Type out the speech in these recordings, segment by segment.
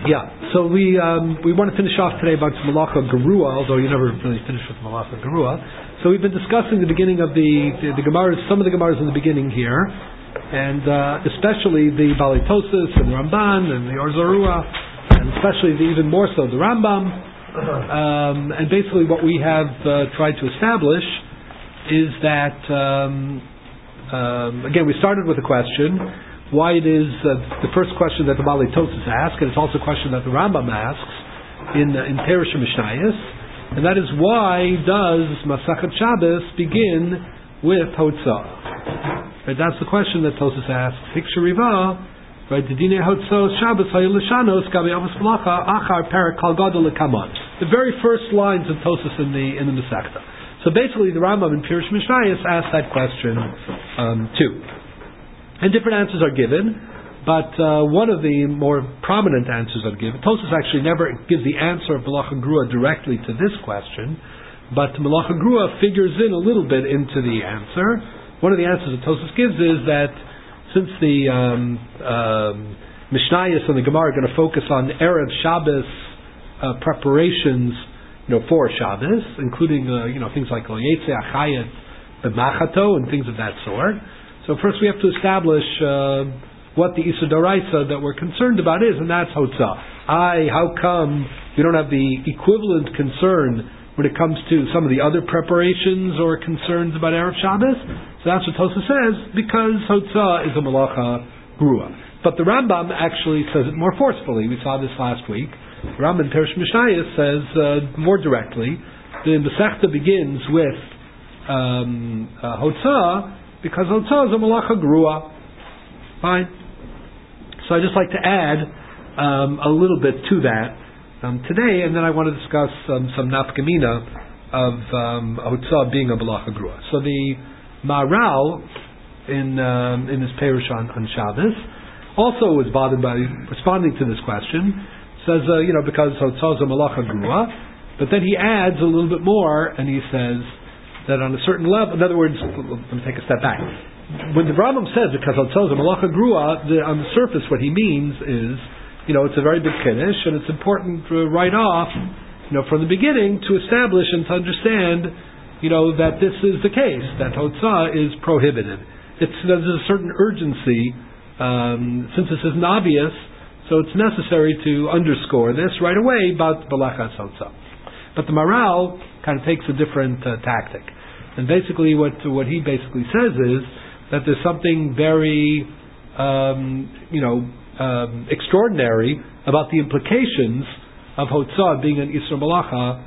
Yeah, so we want to finish off today about Malacha Gerua, although you never really finish with Malacha Gerua. So we've been discussing the beginning of the Gemaras, some of the Gemaras in the beginning here, and especially the Balei Tosas and the Ramban and the Or Zarua, and especially even more so the Rambam. And basically what we have tried to establish is that, again, we started with a question, why it is the first question that the Balei Tosas asks, and it's also a question that the Rambam asks in Perush Mishnayos, and that is why does Masachet Shabbos begin with Hotzah? Right, that's the question that Tosas asks. Hiksha Riva, right? Didine Hotzah Shabbos Hayulishanos Gabi Avos Malacha Achar Perak Kal Gadol Lekamon. The very first lines of Tosas in the Masechta. So basically, the Rambam in Perush Mishnayos asks that question too. And different answers are given, but one of the more prominent answers are given. Tosas actually never gives the answer of Malacha Gerua directly to this question, but Malacha Gerua figures in a little bit into the answer. One of the answers that Tosas gives is that since the Mishnayos and the Gemara are going to focus on Erev Shabbos preparations, for Shabbos, including things like Lo Yetze Achayet B'Machato and things of that sort. So first we have to establish what the Isur D'Oraisa that we're concerned about is, and that's Hotzah. How come we don't have the equivalent concern when it comes to some of the other preparations or concerns about Erev Shabbos? So that's what Tosafos says, because Hotzah is a Malacha Gerua. But the Rambam actually says it more forcefully. We saw this last week. The Rambam in Perush Mishnayos says more directly, the Masechta begins with Hotzah, because Hotzah is a Malacha Gerua. Fine. So I'd just like to add a little bit to that today, and then I want to discuss some nafkamina of Hotzah being a Malacha Gerua. So the Maharal in his Perush on Shabbos also was bothered by responding to this question. Says, because Hotzah is a Malacha Gerua, but then he adds a little bit more, and he says that on a certain level, in other words, let me take a step back. When the Rambam says, because Hotzah is a Malacha Gerua, on the surface what he means is, it's a very big kiddush, and it's important right off, from the beginning to establish and to understand, that this is the case, that Hotzah is prohibited. There's a certain urgency, since this isn't obvious, so it's necessary to underscore this right away about Balachas Hotzah. But the Maharal kind of takes a different tactic. And basically what he basically says is that there's something very, extraordinary about the implications of Hotzah being an Isur Malacha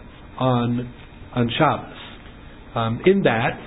on Shabbos. In that,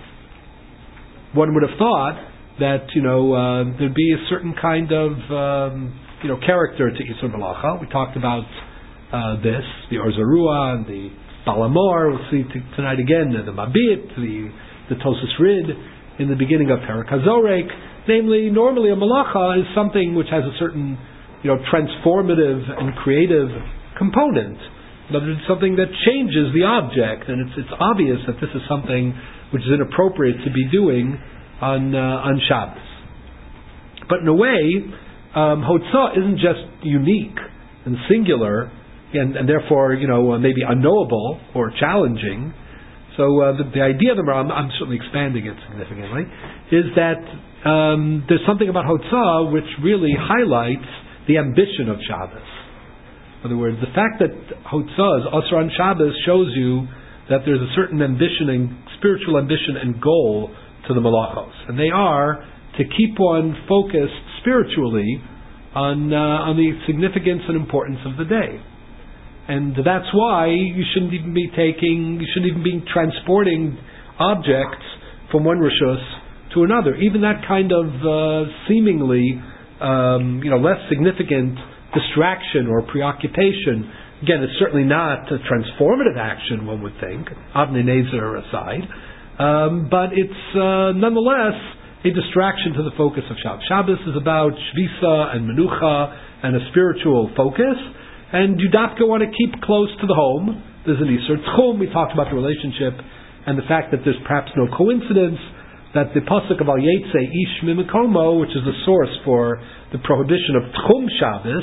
one would have thought that, there'd be a certain kind of, character to Isur Malacha. We talked about this, the Or Zarua and the Balamor. We'll see tonight again the Mabit, the Tosas Rid in the beginning of Perak HaZorek. Namely, normally a Malacha is something which has a certain, transformative and creative component. In other words, something that changes the object, and it's obvious that this is something which is inappropriate to be doing on Shabbos. But in a way, Hotzah isn't just unique and singular, and therefore, maybe unknowable or challenging. So the idea of the Rambam, I'm certainly expanding it significantly, is that there's something about Hotzah which really highlights the ambition of Shabbos. In other words, the fact that Hotzah is Asur on Shabbos shows you that there's a certain ambition and spiritual ambition and goal to the Malachos, and they are to keep one focused spiritually on the significance and importance of the day. And that's why you shouldn't even be transporting objects from one rishus to another. Even that kind of seemingly less significant distraction or preoccupation, again, it's certainly not a transformative action, one would think, Avnei Nezer aside, but it's nonetheless a distraction to the focus of Shabbos. Shabbos is about Shvisa and Menucha and a spiritual focus, and you want to keep close to the home. There's an Isur Tchum. We talked about the relationship and the fact that there's perhaps no coincidence that the pasuk of Al Yetze Ish Mimikomo, which is the source for the prohibition of Tchum Shabbos,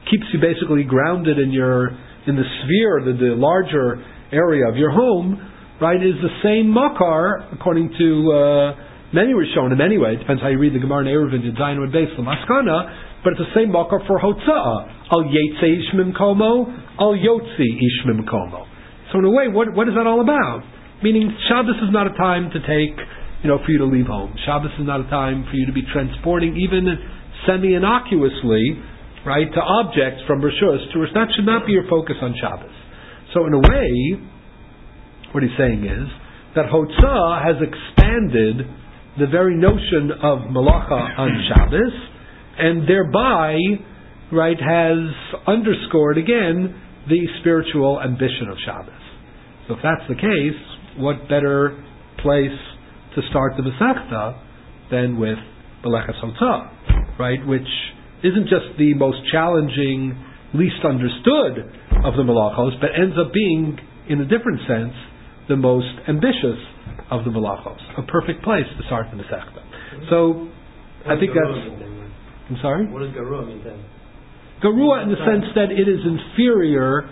keeps you basically grounded in the sphere, the larger area of your home, right, is the same makar, according to many Rishonim anyway. It depends how you read the Gemara in Eruvin, Yudzayin and Beis Maskana, but it's the same makar for Hotza'ah. Al Yetze Ish Mimkomo, Al Yotzi Ish Mimkomo. So in a way, what is that all about? Meaning, Shabbos is not a time to take, for you to leave home. Shabbos is not a time for you to be transporting, even semi-innocuously, right, to objects from Rishus to Rishus. That should not be your focus on Shabbos. So in a way, what he's saying is that Hotzah has expanded the very notion of Malacha on Shabbos, and thereby, right, has underscored again the spiritual ambition of Shabbos. So if that's the case, what better place to start the Masechta than with Meleches Hotzah, right, which isn't just the most challenging, least understood of the Malachos, but ends up being, in a different sense, the most ambitious of the Malachos. A perfect place to start the Masechta. So, I think that's... I'm sorry? What does Garua mean then? Garua in the sense that it is inferior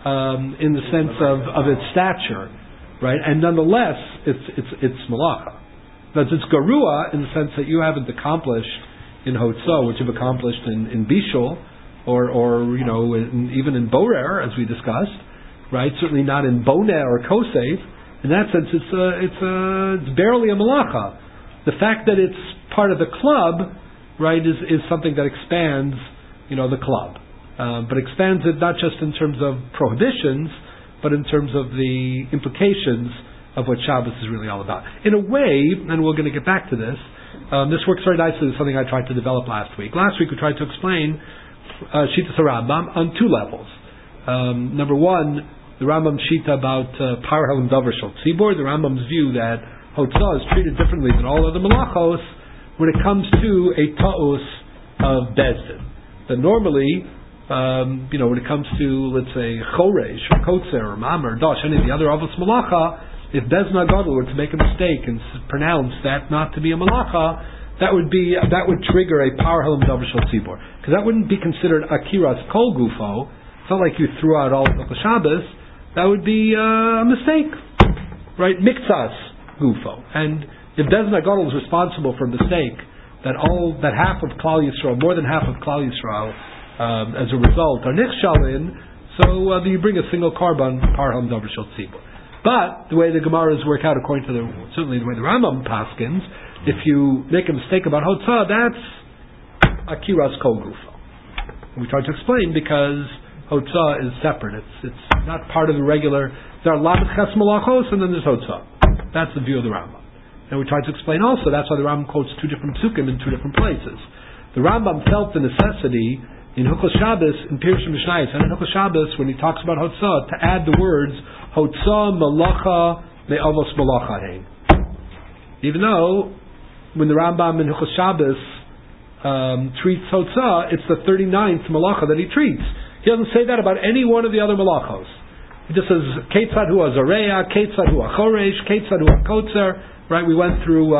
in the sense of its stature, right? And nonetheless, it's Malacha. But it's Garua in the sense that you haven't accomplished in Hotzah, which you've accomplished in Bishul, or even in Borer, as we discussed, right? Certainly not in Boneh or Kosef. In that sense, it's barely a Malacha. The fact that it's part of the club, right, is something that expands, the club. But expands it not just in terms of prohibitions, but in terms of the implications of what Shabbos is really all about. In a way, and we're going to get back to this, this works very nicely with something I tried to develop last week. Last week we tried to explain Shitas Rambam on two levels. Number one, the Rambam's Shita about Parhel and Davar Shel Tzibor, the Rambam's view that Hotzah is treated differently than all other Malachos when it comes to a Ta'us of Bezdin. That normally, when it comes to, let's say, Choresh, or Kotzer, or Mamar, or Dosh, any of the other Avos Malacha, if Bezna Gadol were to make a mistake and pronounce that not to be a Malacha, that would trigger a Power Helam Davar Shel Tzibor. Because that wouldn't be considered Akiras Kol Gufo. It's not like you threw out all of the Shabbos. That would be a mistake. Right? Miktsas Gufo. And if Bezna Gadol is responsible for a mistake, that half of Klal Yisrael, more than half of Klal Yisrael, as a result, are Nichshalin, so you bring a single carbon, Parham Davar Shel Tzibor. But the way the Gemaras work out, according to certainly the way the Rambam paskins, if you make a mistake about Hotzah, that's Akiras Kol Gufo. We tried to explain because Hotzah is separate. It's not part of the regular. There are Lamed Ches Malachos and then there's Hotzah. That's the view of the Rambam. And we tried to explain also, that's why the Rambam quotes two different psukim in two different places. The Rambam felt the necessity in Hilchos Shabbos, in Pirush Mishnayos, and in Hilchos Shabbos, when he talks about Hotzah, to add the words Hotzah Malacha Me'avos Malacha Hein. Even though, when the Rambam in Hilchos Shabbos treats Hotzah, it's the 39th Malacha that he treats. He doesn't say that about any one of the other Malachos. He just says Ketzad Hu HaZareya, Ketzad Hu HaChoresh, Ketzad Hu HaKotzer. Right? We went through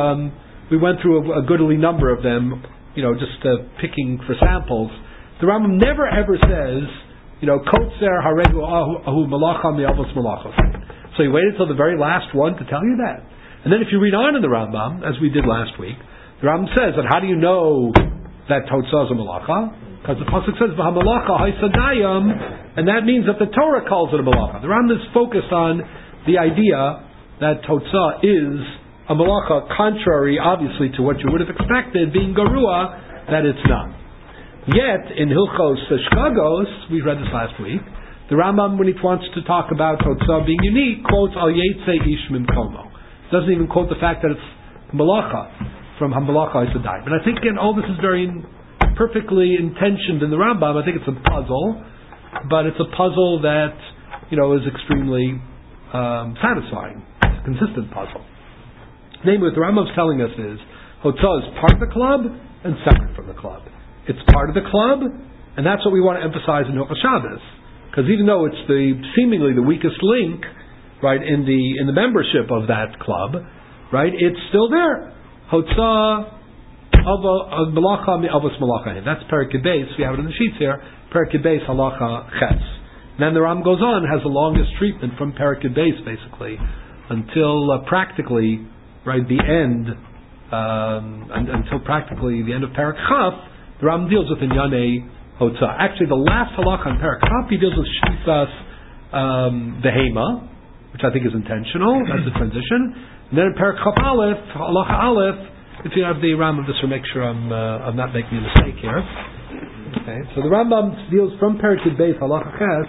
a goodly number of them. Just picking for samples. The Rambam never ever says, Kotzer Haregu Ahu Malacha Mi'avos Malachos. So he waited till the very last one to tell you that. And then if you read on in the Rambam, as we did last week, the Rambam says that how do you know that Hotzah is a Malacha? Because the pasuk says V'hamalacha Haisadayam, and that means that the Torah calls it a Malacha. The Rambam is focused on the idea that Hotzah is a Malacha, contrary obviously to what you would have expected, being Garua, that it's not. Yet, in Hilchos Shkagos, we read this last week, the Rambam, when he wants to talk about Hotzah being unique, quotes Al Yetze Ish Mimkomo. Doesn't even quote the fact that it's Malacha, from Hamalacha Isadai. But I think, again, all this is very perfectly intentioned in the Rambam. I think it's a puzzle, but it's a puzzle that, is extremely satisfying. It's a consistent puzzle. Namely, what the Rambam's telling us is, Hotzah is part of the club and separate from the club. It's part of the club, and that's what we want to emphasize in Hilchos Shabbos. Because even though it's seemingly the weakest link, right, in the membership of that club, right, it's still there. Hotzah Malacha mi avos malacha. That's Perek Beis. We have it in the sheets here. Perek Beis halacha ches. Then the Ram goes on, has the longest treatment from Perek Beis basically until practically the end, until practically the end of Perek Chaf. The Ram deals with Inyane Hotzah. Actually, the last halacha in Perek Chaf, he deals with Shvisas Behema, which I think is intentional. That's the transition. And then in Perek Chaf Aleph, halacha Aleph. If you have the Rambam, just to make sure I'm not making a mistake here. Okay, so the Rambam deals from Perek Beis halacha ches.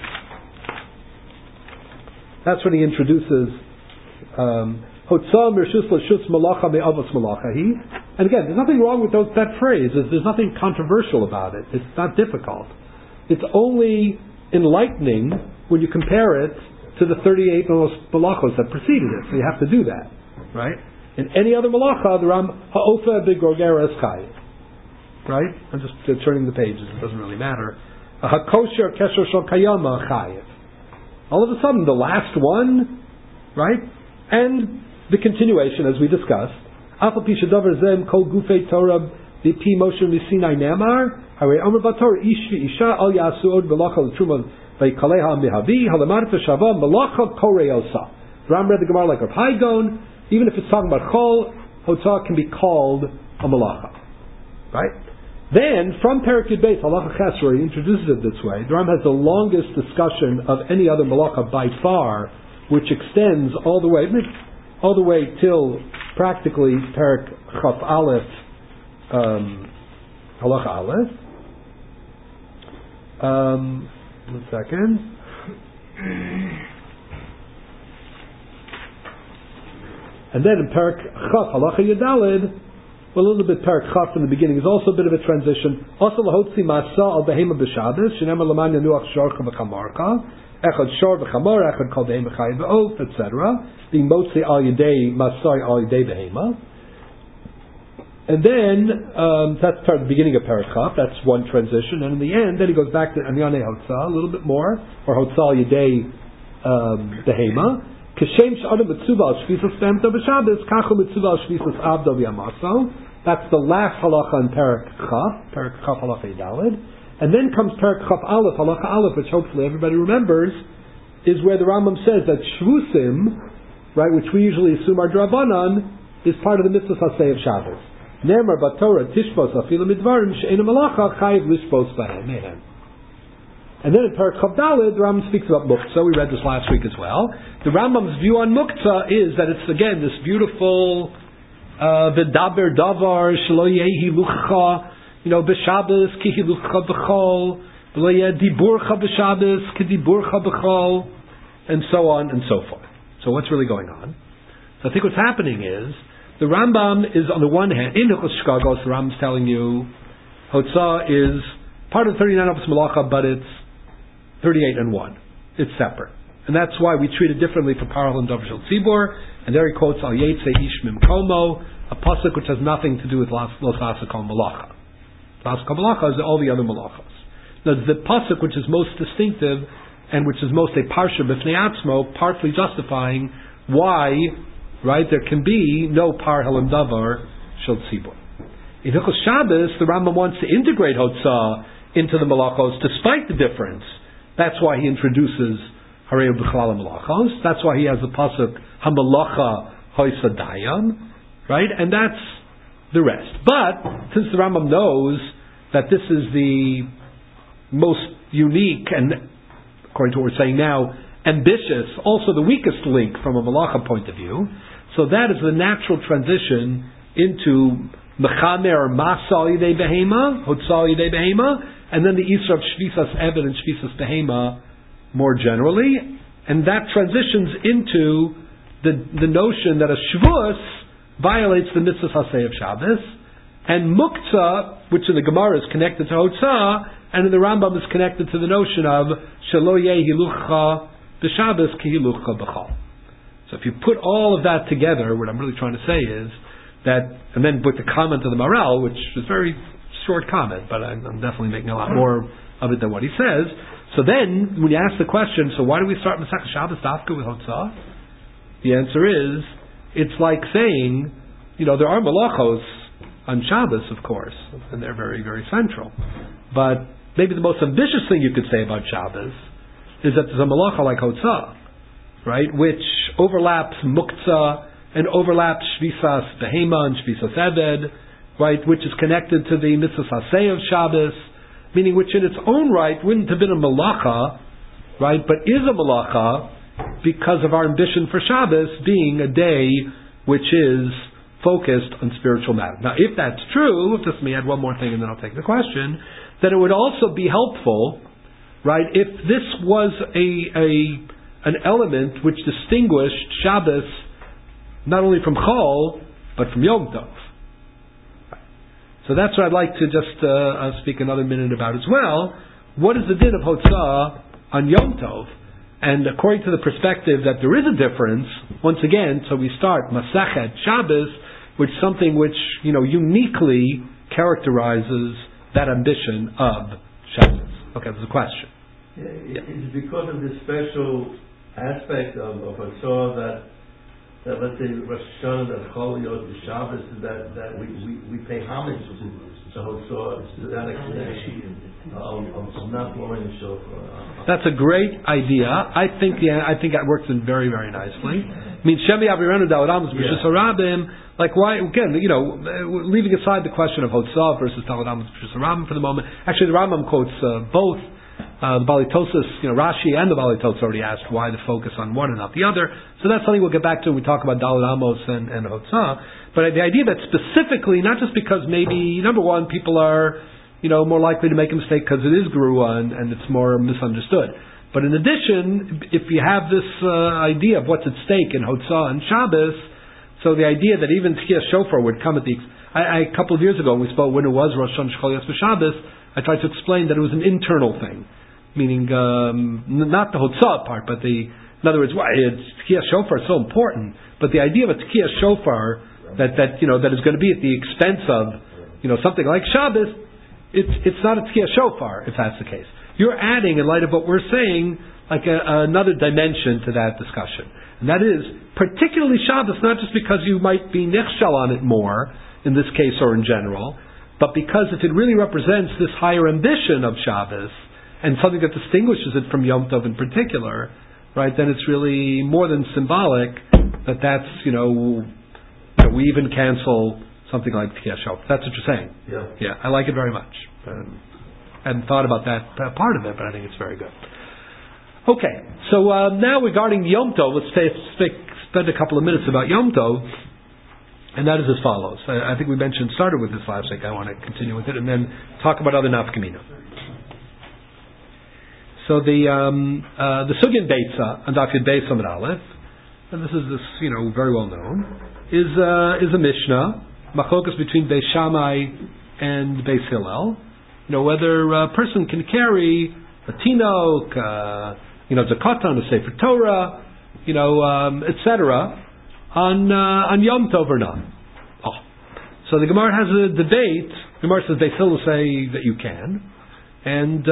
That's when he introduces Hotzah Mirshus L'Shus Malacha Me'avos Malachahi. And again, there's nothing wrong with that phrase. There's nothing controversial about it. It's not difficult. It's only enlightening when you compare it to the 38 malachos that preceded it. So you have to do that, right? In any other malacha, the Ram Ha'ofa B'Gorgera is chayiv. Right? I'm just turning the pages. It doesn't really matter. Ha'kosher Kesher Shal Kayama chayiv. All of a sudden, the last one, right? And the continuation, as we discussed. Afal Pi Shedavar Zem Kol Gufei Torah V'Pi Moshe Misinai Nemar Harei Omer Bator Ish V'Isha Al Yasu Od B'Lacha L'Truma V'Kaleha Mihavi Halamarta Shava Malacha Korei Osa. Ram read the Gemara like Rav Haigon. Even if it's talking about Chol, Hotzah can be called a Malacha. Right? Then, from Perek Beis halacha ches, where he introduces it this way, the Ram has the longest discussion of any other Malacha by far, which extends all the way till practically Perek Chaf Aleph, halacha Aleph. One second. And then in Perek Chaf halacha Yedalid, well, a little bit Perek Chaf in the beginning is also a bit of a transition. Also lahotzi masa al behema b'Shabbos shenemar laman yanuach shorcha v'chamarka echad shor v'chamar echad kol behema chayiv v'of etc. Being motzi al yedei masai al yedei behema. And then that's the beginning of Perek Chaf. That's one transition. And in the end, then he goes back to Anyane Hotzah a little bit more, or Hotzah al yedei behema. That's the last halacha in Perek Chaf halacha Yidalid. And then comes Perek Chaf Aleph, halacha Aleph, which hopefully everybody remembers, is where the Rambam says that Shvusim, right, which we usually assume are Drabanan, is part of the mitzvah Hasei of Shabbos. Nemar Batorah Tishbos Afilu Midvarim She'ena Malacha Chayiv Lishbos Bahem. And then in Perek Chaf Daled, the Rambam speaks about Muktzah. We read this last week as well. The Rambam's view on Muktzah is that it's again this beautiful V'daber davar shelo yehi lucha, b'Shabbos ki hilucha b'chol, v'lo yeh diburcha b'Shabbos ki diburcha b'chol, and so on and so forth. So what's really going on? So I think what's happening is the Rambam is on the one hand in Hilchos Shkagos. The Rambam's telling you Hotzah is part of 39 of Malacha, but it's 38 and 1. It's separate. And that's why we treat it differently for Paral and Davar Shel Tzibor. And there he quotes Al Yetze Ish Mim Komo, a pasuk which has nothing to do with Los Asakol Malacha. Los Asakol Malacha is all the other Malachas. Now the pasuk which is most distinctive and which is most a Parsha B'fnei Atzmo, partly justifying why, right, there can be no Par Helam Davar Shel Tzibor. In Hilchos Shabbos, the Rambam wants to integrate Hotzah into the Malachos despite the difference. That's why he introduces Harei B'chlal Malachos. That's why he has the pasuk Hamalacha Hoisadayam, right? And that's the rest. But since the Rambam knows that this is the most unique and, according to what we're saying now, ambitious, also the weakest link from a Malacha point of view, so that is the natural transition into Mechamer or Masa Yidei Behema, Hotzah Yidei Behema, and then the Isra of Shvisas Eved and Shvisas Behema more generally, and that transitions into the notion that a Shvus violates the mitzvah Hasei of Shabbos, and Muktzah, which in the Gemara is connected to Hotzah, and in the Rambam is connected to the notion of Shelo Yeh Hilucha B'Shabbos Ki Hilucha B'Chol. So if you put all of that together, what I'm really trying to say is that, and then with the comment of the Maral, which is a very short comment, but I'm definitely making a lot more of it than what he says. So then, when you ask the question, so why do we start Masechah Shabbos Dafka with Hotzah? The answer is, it's like saying, there are malachos on Shabbos, of course, and they're very, very central. But maybe the most ambitious thing you could say about Shabbos is that there's a malacha like Hotzah, right, which overlaps Muktzah and overlaps Shvisas Behema and Shvisas Eved, right, which is connected to the Mitzvah Saseh of Shabbos, meaning which in its own right wouldn't have been a malacha, right, but is a malacha because of our ambition for Shabbos being a day which is focused on spiritual matters. Now, if that's true, just let me add one more thing and then I'll take the question, then it would also be helpful, right, if this was an element which distinguished Shabbos not only from Chol, but from Yom Tov. So that's what I'd like to just speak another minute about as well. What is the din of Hotzah on Yom Tov? And according to the perspective that there is a difference, once again, so we start Masechet Shabbos, which is something which, uniquely characterizes that ambition of Shabbos. Okay, there's a question. It's because of this special aspect of Hotzah that let's say Rosh Hashanah, that Chol Yot, the Shabbos, that we pay homage to Hotzah to that extent of not blowing the shofar. That's a great idea. I think that works in very, very nicely. I mean, Shemi Avirenu Daled Amos B'Shus Harabim. Like why? Again, leaving aside the question of Hotzah versus Daled Amos B'Shus Harabim for the moment. Actually, the Rambam quotes both. The Bali Tosas, Rashi and the Bali Tosas already asked why the focus on one and not the other. So that's something we'll get back to when we talk about Daled Amos and Hotzah. But the idea that specifically, not just because maybe number one, people are more likely to make a mistake because it is Geruah and it's more misunderstood. But in addition, if you have this idea of what's at stake in Hotzah and Shabbos, so the idea that even Tkiyas Shofar would come at a couple of years ago when we spoke when it was Rosh Hashanah Shechol Yos Shabbos, I tried to explain that it was an internal thing, meaning not the Hotzah part, but in other words, why Tkiyas Shofar is so important. But the idea of a Tkiyas Shofar that is going to be at the expense of something like Shabbos, it's not a Tkiyas Shofar if that's the case. You're adding, in light of what we're saying, like another dimension to that discussion. And that is, particularly Shabbos, not just because you might be nechshal on it more, in this case or in general, but because if it really represents this higher ambition of Shabbos, and something that distinguishes it from Yom Tov in particular, right, then it's really more than symbolic that's, we even cancel something like Tkiyas Shofar. That's what you're saying. Yeah, I like it very much. I hadn't thought about that part of it, but I think it's very good. Okay, so now regarding Yom Tov, let's spend a couple of minutes about Yom Tov, and that is as follows. I think we started with this last week. I want to continue with it, and then talk about other nafkamina. So the Sugyan Beitza on Daf Yud Beis Amud Aleph, and this very well known, is a Mishnah machlokas between Beis Shammai and Beis Hillel. Whether a person can carry a tinok, zakatan, a sefer Torah, etc. on Yom Tov or not. So the Gemara has a debate. The Gemara says Beis Hillel say that you can, and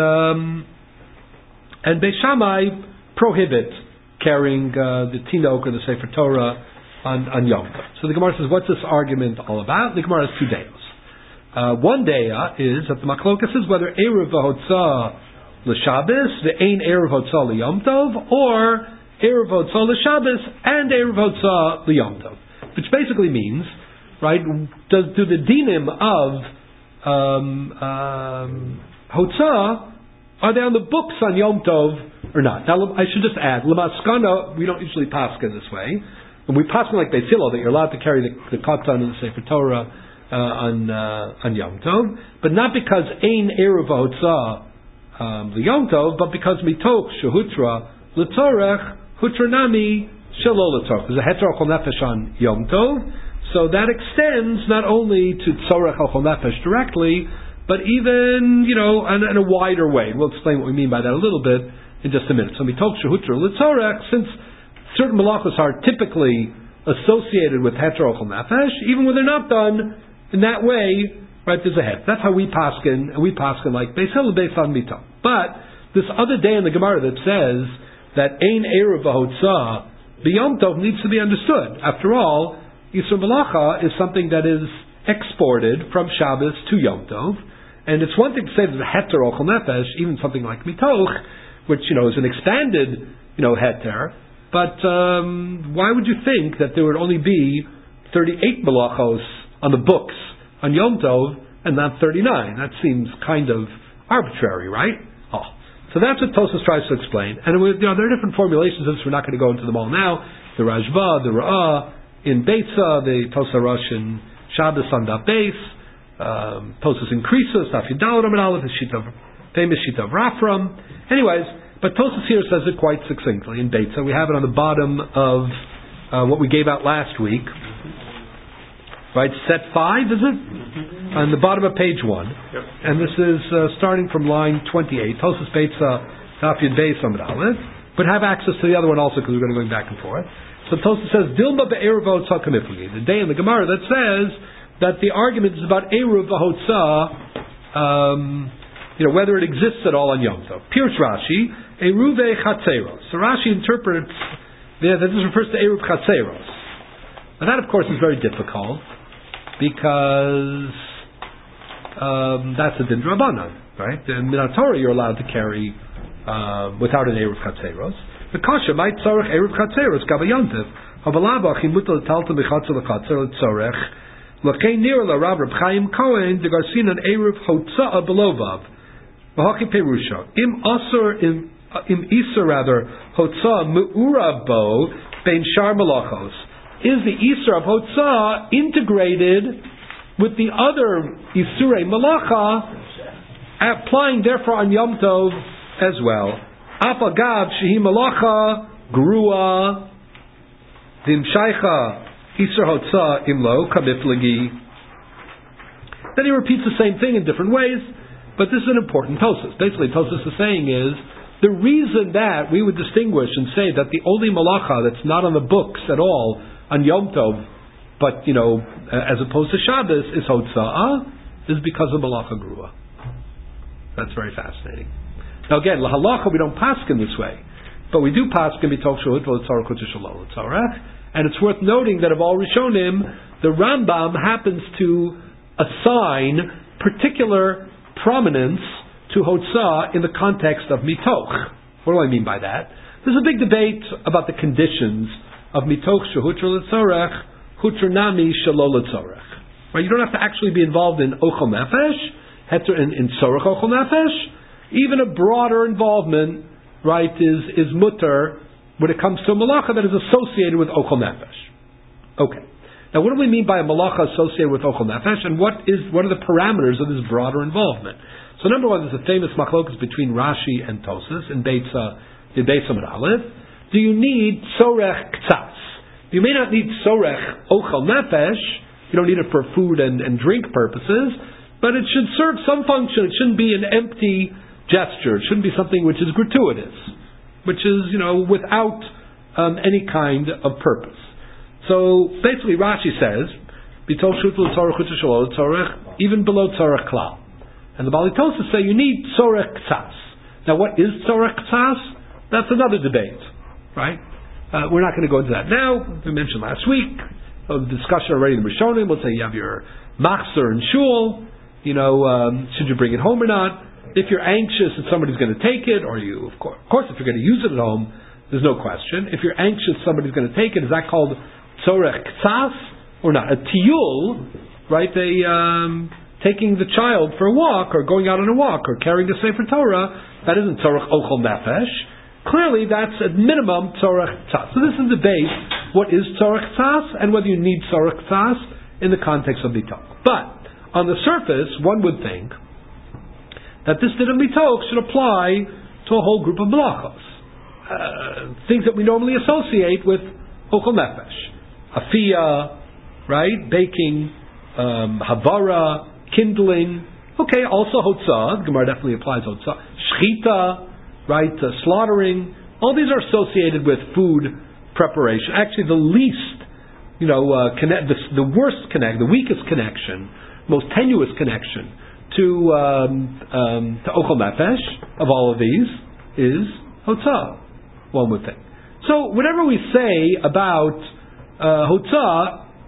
Beis Shammai prohibit carrying the tinok or the sefer Torah on Yom Tov. So the Gemara says, what's this argument all about? The Gemara has two deos. One deya is that the machlokas is whether Erev Hotzah l'Shabbos, the Ein Erev Hotzah l'Yom Tov, or Erev Hotzah l'Shabbos and Erev Hotzah l'Yom Tov, which basically means, right, do the dinim of Hotzah, are they on the books on Yom Tov or not? Now I should just add, l'maskana, we don't usually paskin this way, and we paskin like Beis Hillel that you're allowed to carry the katan and the sefer Torah on Yom Tov, but not because Ein Erev Hotzah l'Yom Tov, but because mitoch shehutra l'tzorech hutra nami shelo l'tzorech. There's a heter al nefesh on Yom Tov, so that extends not only to tzorech al nefesh directly, but even in a wider way. We'll explain what we mean by that a little bit in just a minute. So mitoch shehutra l'tzorech, since certain malachos are typically associated with heter al nefesh, even when they're not done in that way, right, there's a head. That's how we paskin, and we paskin like Beis Hillel based on Mito. But this other day in the Gemara that says that Ein Erev Hotzah b'Yom Tov needs to be understood. After all, Yisur Malacha is something that is exported from Shabbos to Yom Tov. And it's one thing to say that the heter ochel nefesh, even something like mitoch, which is an expanded heter. But why would you think that there would only be 38 malachos on the books on Yom Tov and not 39? That seems kind of arbitrary, right? So that's what Tosfos tries to explain. And there are different formulations of this. We're not going to go into them all now. The Rashba, the Ra'ah in Beitza, the Tosfos Rosh in Shabbos on Daf Beis, Tosfos in Krisos, Daf Yudal Raman Aleph, the famous Shita of Rafram. Anyways, but Tosfos here says it quite succinctly in Beitza. We have it on the bottom of what we gave out last week. Right, set 5, is it? On the bottom of page 1. Yep. And this is starting from line 28. Tosfos Beitza, Daf Yud Beis Amud Aleph. But have access to the other one also because we're going to go back and forth. So Tosfos says, Dilma be'eruv ha'hotzah kamiflagi. The day in the Gemara that says that the argument is about eruv ha'hotzah, whether it exists at all on Yom Tov. Pirush Rashi, eruv chatzeros. So Rashi interprets that this refers to eruv chatzeros. Now that, of course, is very difficult because that's a din drabanan, right? In Torah, you're allowed to carry without an eruv chatzeros. The kasha might tzorech eruv chatzeros gabayantiv. Havalabach imutal talta b'chatzer l'chatzer l'tzorech. L'kei nir l'Rav Reb Chaim Cohen the garsin an eruv hotzah belovav. V'haki perusha im isur rather hotzah me'urav bo bein shar malachos. Is the isur of hotzah integrated with the other isurei malacha, applying therefore on Yom Tov as well? Apagav shehi malacha grua v'imshaycha isur hotzah imlo kamiflagi. Then he repeats the same thing in different ways, but this is an important Tosfos. Basically, Tosfos is saying is the reason that we would distinguish and say that the only malacha that's not on the books at all on Yom Tov, but as opposed to Shabbos, is hotzah, is because of malacha grua. That's very fascinating. Now again, lahalacha we don't paskin this way, but we do paskin mitoch shehut v'letzarech u'tishalol letzarech, and it's worth noting that of all Rishonim, the Rambam happens to assign particular prominence to hotzah in the context of mitoch. What do I mean by that? There's a big debate about the conditions of mitoch shehutra letzorech, hutra nami shelo letzorech. Right? You don't have to actually be involved in ochel nefesh, in tzorech ochel nefesh. Even a broader involvement, right, is mutter when it comes to a malacha that is associated with ochel nefesh. Okay. Now, what do we mean by a malacha associated with ochel nefesh, and what are the parameters of this broader involvement? So, number one, there's a famous machlokas between Rashi and Tosfos in Beitza Amud Aleph. Do you need tzorech ktsas? You may not need tzorech ochel nefesh. You don't need it for food and drink purposes, but it should serve some function. It shouldn't be an empty gesture. It shouldn't be something which is gratuitous, which is without any kind of purpose. So basically, Rashi says, even below tzorech klal. And the Bali Tosfos say you need tzorech ktsas. Now, what is tzorech ktsas? That's another debate, right? We're not going to go into that now. We mentioned last week, the discussion already in Rishonim. Let's say you have your machzor and shul. Should you bring it home or not? If you're anxious that somebody's going to take it, or of course, if you're going to use it at home, there's no question. If you're anxious somebody's going to take it, is that called tzorech ktsas or not? A tiyul, right? Taking the child for a walk, or going out on a walk, or carrying the Sefer Torah, that isn't tzorech ochel nefesh. Clearly, that's at minimum tzorech ktsas. So this is the base. What is tzorech ktsas, and whether you need tzorech ktsas in the context of mitoch. But on the surface, one would think that this din of mitoch should apply to a whole group of malachos, things that we normally associate with ochel nefesh, afiyah, right, baking, havara, kindling. Okay, also hotzah. The Gemara definitely applies hotzah. Shchita, right, slaughtering. All these are associated with food preparation. Actually, the least, the worst the weakest connection, most tenuous connection to ochel nefesh of all of these is hotzah, one would think. So whatever we say about hotzah,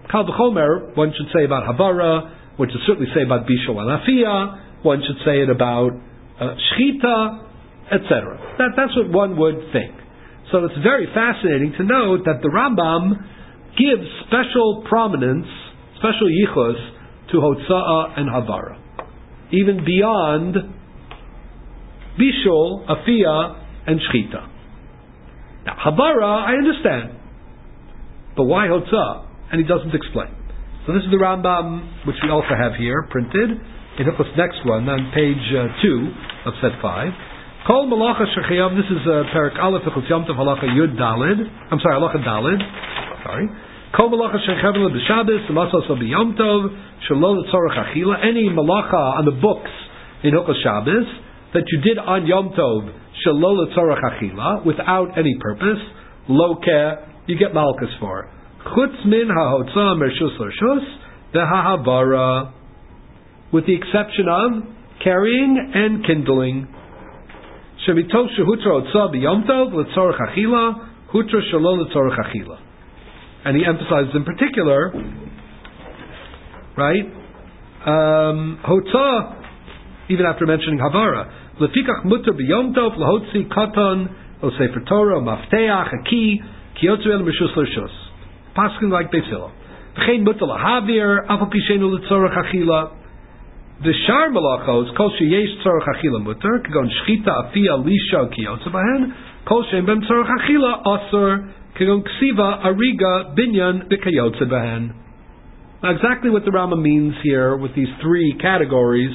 Kal v'chomer, one should say about Havara, one should certainly say about Bishul and Afia, one should say it about Shchita, etc. That's what one would think. So it's very fascinating to note that the Rambam gives special prominence, special yichus to Hotza'ah and Havara, even beyond Bishul, Afia, and Shchita. Now, Havara, I understand, but why Hotza'ah? And he doesn't explain. So this is the Rambam, which we also have here, printed. In Hilchos next one, on page 2 of set 5. Kol Malacha Shechayav, this is Perak Aleph, Hilchos Yom Tov, Halacha Yud Dalid. Halacha Dalid. Kol Malacha Shechayav B'Shabbos, L'Masas B'Yom Tov, Shelo L'Tzorach Achila. Any Malacha on the books in Hilchos Shabbos that you did on Yom Tov, Shelo L'Tzorach Achila, without any purpose, Lo Keh, you get Malchus for. Chutz Min HaHotzah Mershus L'Rshus, V'HaHavara, with the exception of carrying and kindling. Shemito shehutra otzah b'yom tov l'tzorach achila, hutra shelo l'tzorach achila. And he emphasizes in particular, right, hotzah, even after mentioning havara, lefikach mutter b'yom tov l'hotzi katan l'sefer Torah mafteach a key kiyotzu el mishus l'rshus. Paskin like Beis Hillel. V'chein mutter l'havir afal pishenu l'tzorach achila. The shar malachos kol sheyesh tzorach achila mutter kagon shchita afia lisha kiyotza bahen kol shein bem tzorach achila asur kagon ksiva ariga binyan v'kayotza bahen. Now exactly what the Rambam means here with these three categories,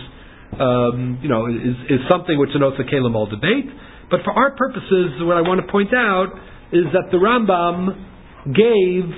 is something which denotes a kelim all debate. But for our purposes, what I want to point out is that the Rambam gave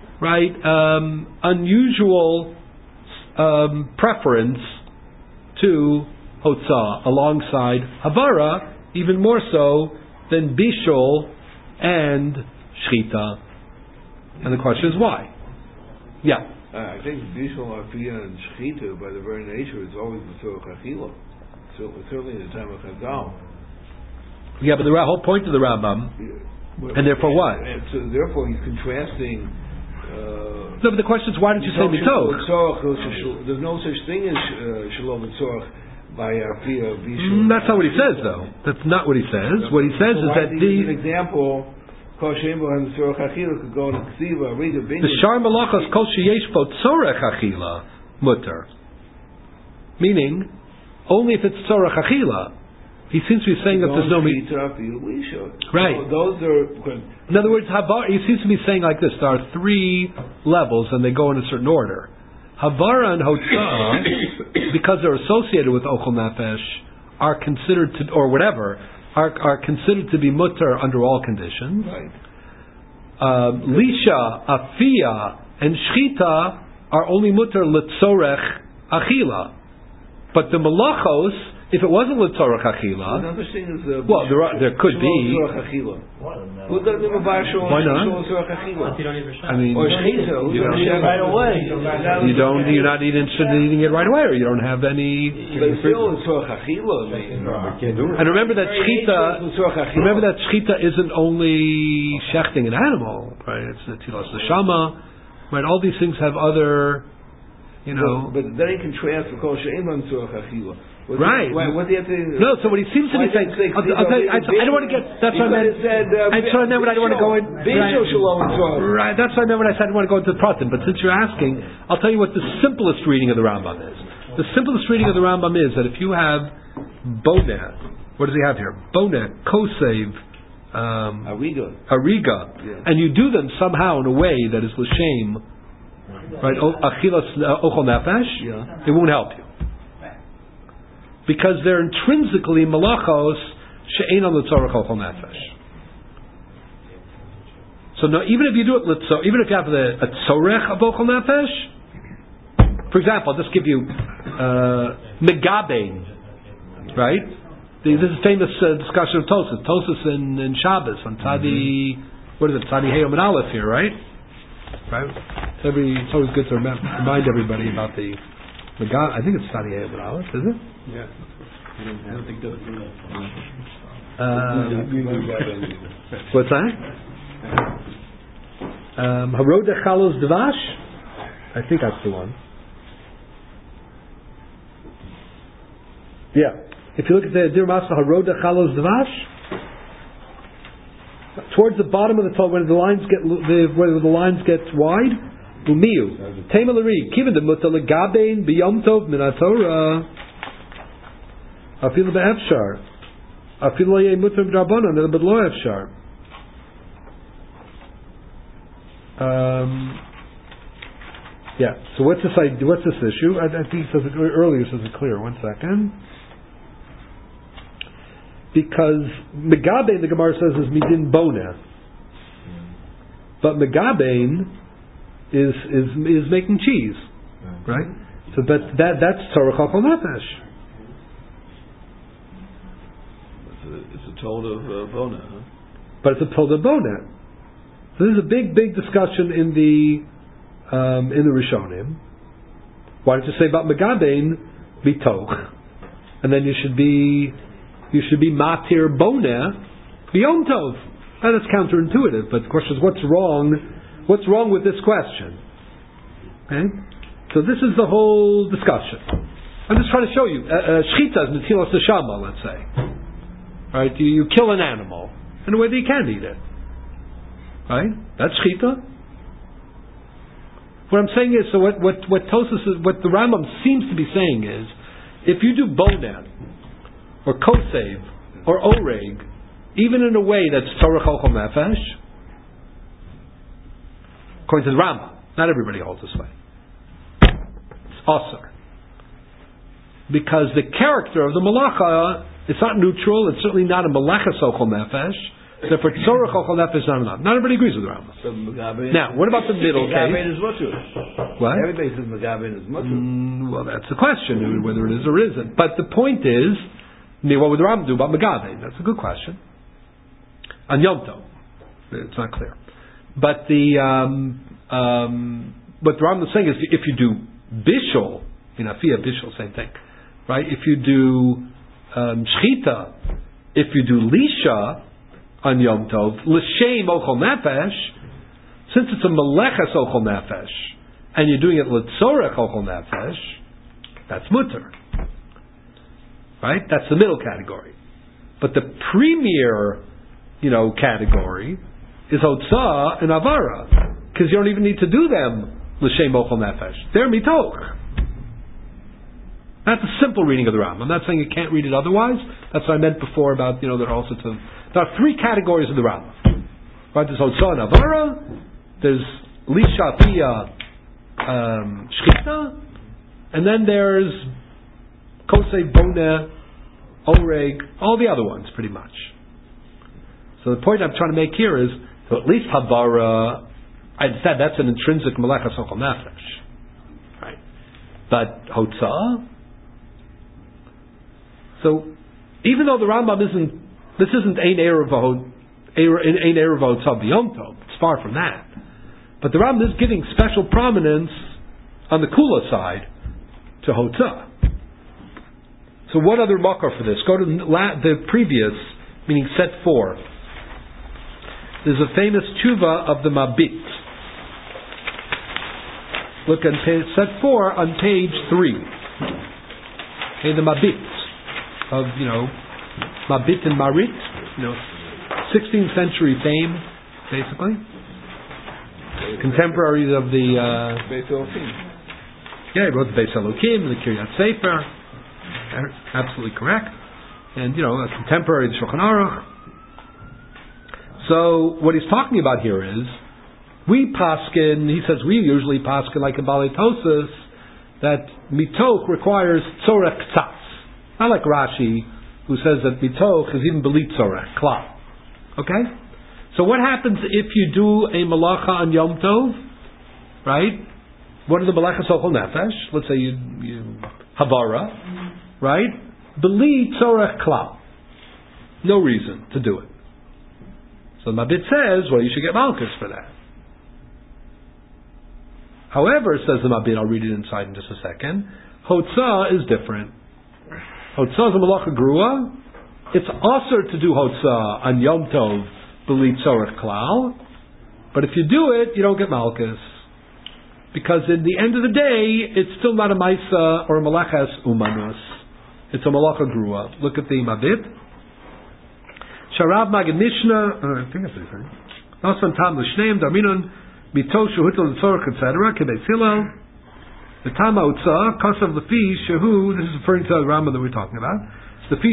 unusual preference to Hotzah alongside Havara, even more so than Bishul and Shchita. And the question is why? Yeah. I think Bishul, Afia, and Shchita, by the very nature, is always the Tzorach Achila. So certainly in the time of Chazal. Yeah, but the whole point of the Rambam, and therefore what? And so therefore he's contrasting. No, but the question is, why did you say mitoch? There's no such thing as shalom and tzorach by Afia Bishul. That's not what he says, though. That's not what he says. What he says is that an example. Kol shein bo hem tzorach achila could go to ksiva riga binyan. The shar malachas kol sheyesh bo tzorach achila mutter, meaning only if it's tzorach achila. He seems to be saying that there's no meat. Right. Those are. In other words, he seems to be saying like this: there are three levels, and they go in a certain order. Havara and Hotzah, because they're associated with Ochel Nefesh, are considered to, or whatever, are considered to be mutter under all conditions. Right. Lisha, Afia, and Shchita are only mutter l'tzorech achila, but the malachos. If it wasn't l'tzorach achila, another thing is well, there could be. Why not? I mean, or shchita, right away. You're not interested in eating it right away, or you don't have any. But still, l'tzorach achila. And remember that shchita isn't only shechting an animal, right? It's tilas neshama, right? All these things have other, But then he contrasts with kol she'ein b'hem tzorach achila. Right. What do you have to? No. So what he seems to be saying, I don't want to get. That's what I meant. That's what I meant when I don't want to go in. Right. That's what I meant when I said I didn't want to go into the pratim. But since you're asking, I'll tell you what the simplest reading of the Rambam is. The simplest reading of the Rambam is that if you have boneh, what does he have here? Boneh, kosev, ariga, yeah. and you do them somehow in a way that is l'shem, right? Achilas ochel nefesh. Yeah. It won't help you. Because they're intrinsically malachos she'ein al l'tzorach ochel nefesh. So no, even if you do it even if you have a tzorech of ochel nefesh, for example, I'll just give you megabein, right? This is a famous discussion of Tosas. Tosas in Shabbos on Tzadi, what is it? Tzadi Hey and Aleph here, right? Right. It's always good to remind everybody about the. I think it's Tzadi Hey and Aleph, is it? Yeah. I don't think that's what's that? Haroda chalos dvash? I think that's the one. Yeah. If you look at the Dir Masla Haroda Chalos Dvash, towards the bottom of the Torah, when the lines get wide, Umiu Temalari Kiven the Mutal Gabein Biyom Tov Min HaTorah Afilu Be'efshar Afilu Lo Yeh Mutar B'Drabanan Ela B'Lo Efshar. Yeah. So what's this idea? What's this issue? I think he says it earlier. Says it clear. 1 second. Because Megabein, the Gemara says, is midin bona, but Megabein is making cheese, right? So, but that's Torah Chachal Nefesh. It's a told of bona, huh? But it's a told of bona. So this is a big discussion in the Rishonim. Why don't you say about Megabein bitoch, and then you should be matir bona biyom tov. That is counterintuitive, but the question is, what's wrong with this question? Okay, so this is the whole discussion. I'm just trying to show you. Shchita is netilas neshama, let's say. Right? You kill an animal in a way that you can't eat it. Right? That's shchita. What I'm saying is, so what Tosas is, what the Rambam seems to be saying is, if you do bona or kosev or oreg, even in a way that's Torah Chachal Nefesh, according to the Rambam, not everybody holds this way. It's asur, because the character of the malacha, it's not neutral. It's certainly not a malacha Chachal Nefesh. Therefore, Torah Chachal Nefesh is not enough. Not everybody agrees with the Rambam. So Now, what about the middle case? Megabein is mutter. What? Everybody says Megabein is mutter. Well, that's the question, whether it is or isn't. But the point is, what would the Rambam do about Megabein? That's a good question. On Yom Tov, it's not clear. But what the Rambam is saying is, if you do bishul, Afiyah bishul, same thing, right? If you do shchita, if you do lisha on Yom Tov, l'shem ochel nefesh, since it's a meleches ochel nefesh, and you're doing it l'tzorech ochel nefesh, that's mutter. Right? That's the middle category. But the premier, category is Hotzah and Avara, because you don't even need to do them l'shem ochel nefesh. They're mitoch. That's a simple reading of the Rambam. I'm not saying you can't read it otherwise. That's what I meant before about, there are also there are 3 categories of the Rambam. Right? There's Hotzah and Avara, there's Lisha Pia Shchita, and then there's Kosei Bona, Oreg, all the other ones, pretty much. So the point I'm trying to make here is, so at least Havara, I said that's an intrinsic Melecha Chachal Nefesh. Right? But Hotzah, so even though the Rambam this isn't Ein Erev Hotzah B'Yom Tov, it's far from that. But the Rambam is giving special prominence on the Kula side to Hotzah. So what other makar for this? Go to the previous, meaning set 4. There's a famous tshuva of the Mabit. Look at set 4 on page 3. Okay, the Mabit of Mabit and Marit, 16th century fame, basically. Contemporaries of the Beis Elokim. Yeah, he wrote the Beis Elokim, the Kiryat Sefer. Absolutely correct. And, a contemporary of Shulchan Aruch. So, what he's talking about here is, we usually paskin like in Balei Tosas, that mitoch requires tzorech tzatz. Not like Rashi, who says that mitoch is even belit tzorech, klal. Okay? So what happens if you do a malacha on Yom Tov? Right? What are the malachas ochel nefesh? Let's say you havara. Right? Beli tzorech klal. No reason to do it. So the Mabit says, you should get malchus for that. However, says the Mabit, I'll read it inside in just a second, Hotzah is different. Hotzah is a malacha grua. It's asur to do Hotzah on Yom Tov, beli tzorech klal. But if you do it, you don't get malchus. because in the end of the day, it's still not a Maisa or a Malakas Umanus. It's a Malacha Grua. Look at the Mabit. Sharav Magid Mishnah, I think that's the thing. Nasan Tam L'Shneim, Darminon, Mitosh, Shuhutel, Tzorach, etc., Kebeit Hillel. The Tama Utza, Kasav Lefi, Shehu, this is referring to the Rambam that we're talking about. Lefi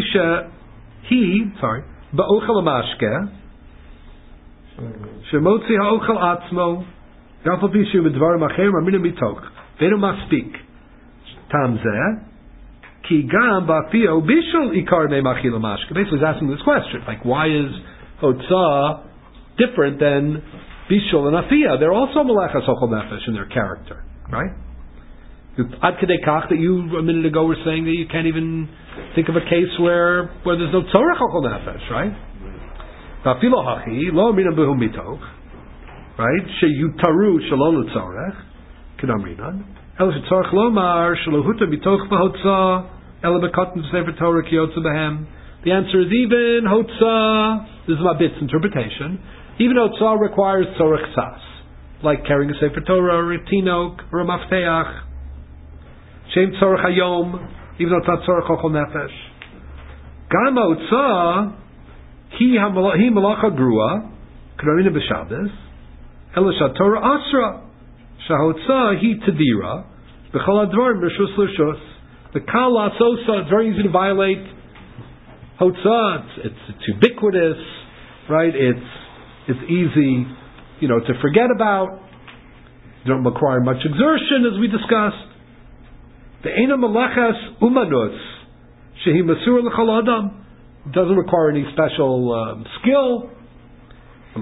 Ba'ochel Amashke, Shemotzi Ha'ochel Atzmo, Gafal Pishu B'dvar Machem, Ramina Mitoch. They don't must speak. Tam Zeh, Ki Gam Ba'fio Bishul Ikar Me Machil Amashke. Basically, he's asking this question, like, why is Hotza different than Bishul and Afia? They're also Malachas Ochel Nefesh in their character, right? Ad Kedei Kach, that you a minute ago were saying that you can't even think of a case where there's no Tzorach Ochel Nefesh, right? Va'afilo hachi lo aminam behu mitoch, right? Sheyutaru shalom l'tzorech k'namrinan el shetzorach lomar shalohuta mitoch v'hotza ela bekatan sefer Torah kiyotza behem. The answer is even hotza. This is my bit's interpretation. Even hotza requires tzorach sas, like carrying a sefer Torah or a tinok or a mafteach. Shem tzorach hayom, even though it's not tzorach ochel nefesh. Gam hotza he malacha grua k'ramina b'Shabbos ela shatorah asra shahotza he tedira b'chol advarim b'rshus l'rshus. The kal la'asosa, it's very easy to violate hotza. It's ubiquitous, right? It's easy, to forget about. You don't require much exertion, as we discussed. The Eina Malachas Umanus Shehi Masur L'chol Adam doesn't require any special skill. And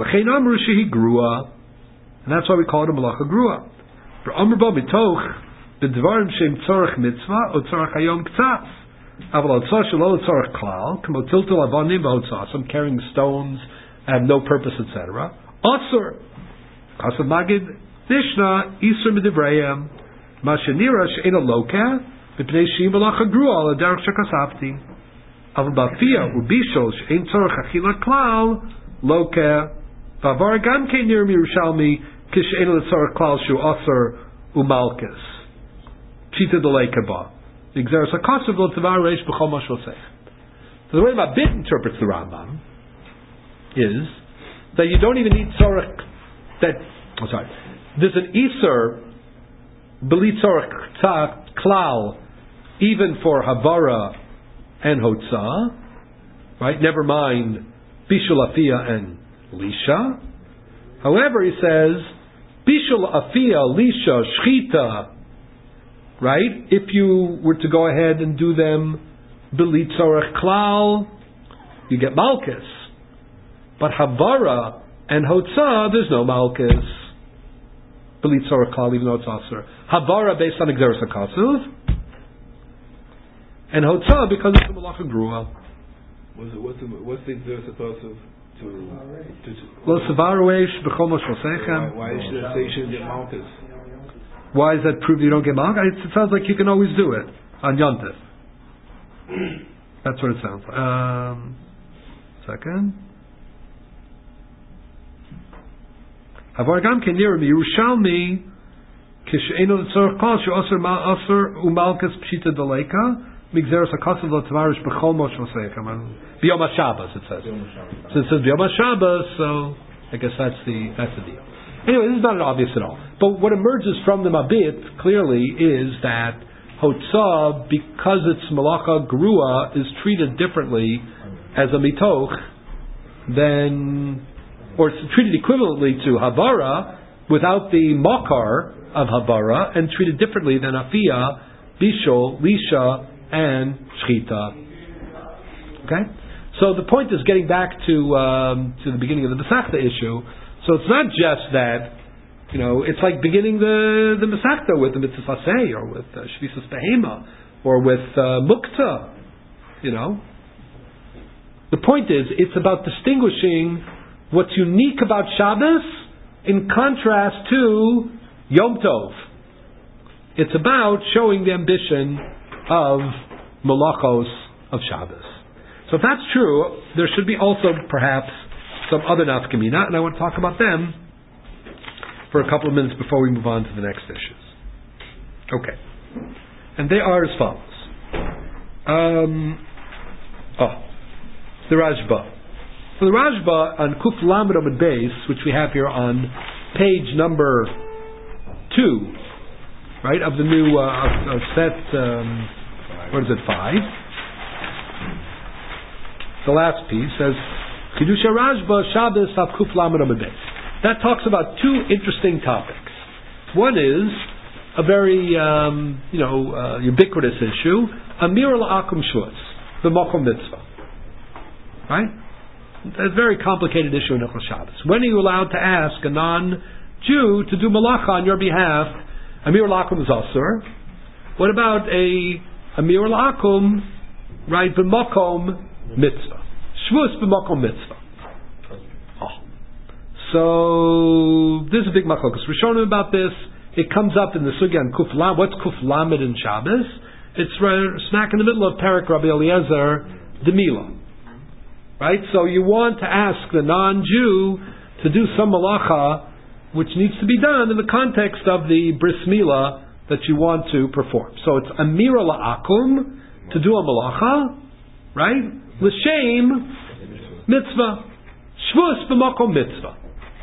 that's why we call it a Malacha Grua. For Amr Ba Mitoch B'Dvarim Shem Tzorach Mitzvah O Tzorach Hayom K'tzas Aval Hotza Shelo Tzorach Klal K'mo Tiltul Avanim V'Hotza. Some carrying stones have no purpose, etc. Asur Kasav Magid Nishna Isur Midivrayim Mashenira she'ena loka b'pnei she'im malacha grua al derech shekasavti. Aval ba'afia ubishol she'en tzorach achila klal loka v'avar gam kein nir mirushalmi k'she'ena l'tzorach klal shu aser umalkes chita deleka ba. The exeris hakasav lo tvar reish b'chol mashal sech. So the way Mabit interprets the Rambam is that you don't even need tzorach. There's an iser Belitzorach klal, even for Havara and Hotza, right? Never mind Bishul Afia and Lisha. However, he says Bishul Afia, Lisha, Shchita, right? If you were to go ahead and do them Belitzorach klal, you get Malchus. But Havara and Hotza, there's no Malchus. Belitzorach klal, even though it's aser. Havara based on Exeris HaKasuv, and Hotza because it's a Malacha Grua. What's the Exeris HaKasuv to Lo Savaroesh B'chol Mashal Sechem. Why should I say you shouldn't get Malchus? Why does that prove you don't get Malchus? It sounds like you can always do it on Yontif. That's what it sounds like. Second. Havar gam ken nira Yerushalmi kishe'eno l'tzorach klal she'oser umalkas pshita deleka migzeres hakasav lo tavarish b'chol mosh v'seichem b'yom HaShabbos it says. So it says b'yom HaShabbos, so I guess that's the deal. Anyway, this is not obvious at all. But what emerges from the Mabit clearly is that Hotza, because it's Malacha Grua, is treated differently as a mitoch than, or it's treated equivalently to Havara without the makar of Havara, and treated differently than Afia, Bishol, Lisha, and Shchita. Okay? So the point is getting back to the beginning of the Masechta issue. So it's not just that, it's like beginning the Masechta with the Mitzvah Aseh, or with Shvisas Behema, or with Mukta. The point is, it's about distinguishing what's unique about Shabbos in contrast to Yom Tov. It's about showing the ambition of Malachos of Shabbos. So if that's true, there should be also perhaps some other nafkamina, and I want to talk about them for a couple of minutes before we move on to the next issues. Okay. And they are as follows. The Rajba. So the Rajba on Kuf Lamed Amud Beis, which we have here on page number 2, right, of the new of set, what is it, 5? The last piece says, Chidusha Rajba Shabbos Av Kuf Lamed Amud Beis. That talks about two interesting topics. One is a very, ubiquitous issue, Amir La'akum Shvus, the Mokom Mitzvah. Right? A very complicated issue in Hilchos Shabbos. When are you allowed to ask a non-Jew to do malacha on your behalf? Amir La'akum is Asur. What about a Amir La'akum, right, b'Mokom Mitzvah? Shvus b'Mokom Mitzvah. So, this is a big machlokas. We're showing him about this. It comes up in the sugya on Kuf Lamed. What's Kuf Lamed in Shabbos? It's smack in the middle of Perek Rabbi Eliezer, the Milah. Right? So you want to ask the non-Jew to do some malacha which needs to be done in the context of the bris milah that you want to perform. So it's Amira La'akum to do a malacha, right? L'shem mitzvah. Shvus b'makom mitzvah.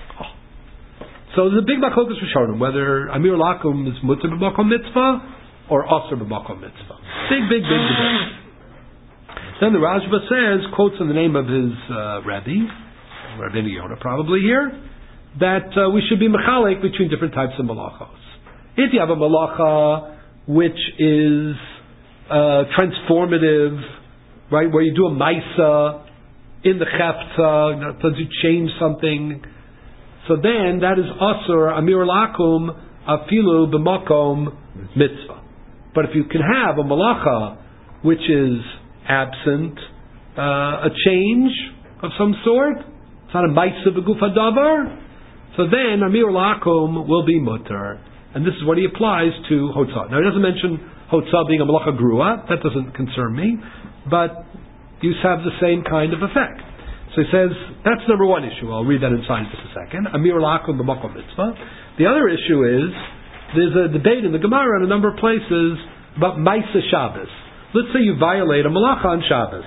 So there's a big machlokas for Sharnim, whether Amir La'akum is mutter b'makom mitzvah or asur b'makom mitzvah. Big debate. Then the Rajba says, quotes in the name of his Rabbi Yonah probably here, that we should be mechalik between different types of malachos. If you have a malacha which is transformative, right, where you do a maisa in the chefza, does you change something, so then that is asur amir lakum afilu b'makom mitzvah. But if you can have a malacha which is absent a change of some sort, it's not a maisa b'guf hadavar, so then amir lakum will be mutter, and this is what he applies to hotzah. Now he doesn't mention hotzah being a malacha grua, that doesn't concern me, but you have the same kind of effect. So he says, that's number one issue. I'll read that inside in just a second. Amir la'akum b'makom mitzvah. The other issue is, there's a debate in the Gemara in a number of places about Maisa Shabbos. Let's say you violate a malacha on Shabbos.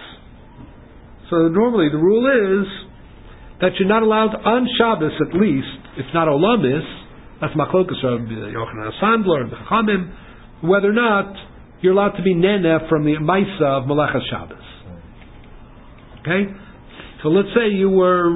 So normally the rule is that you're not allowed on Shabbos at least, if not olamis, that's machlokas of Yochanan Sandler and the Chachamim, whether or not you're allowed to be nene from the Maisa of Malachas Shabbos. Okay? So let's say you were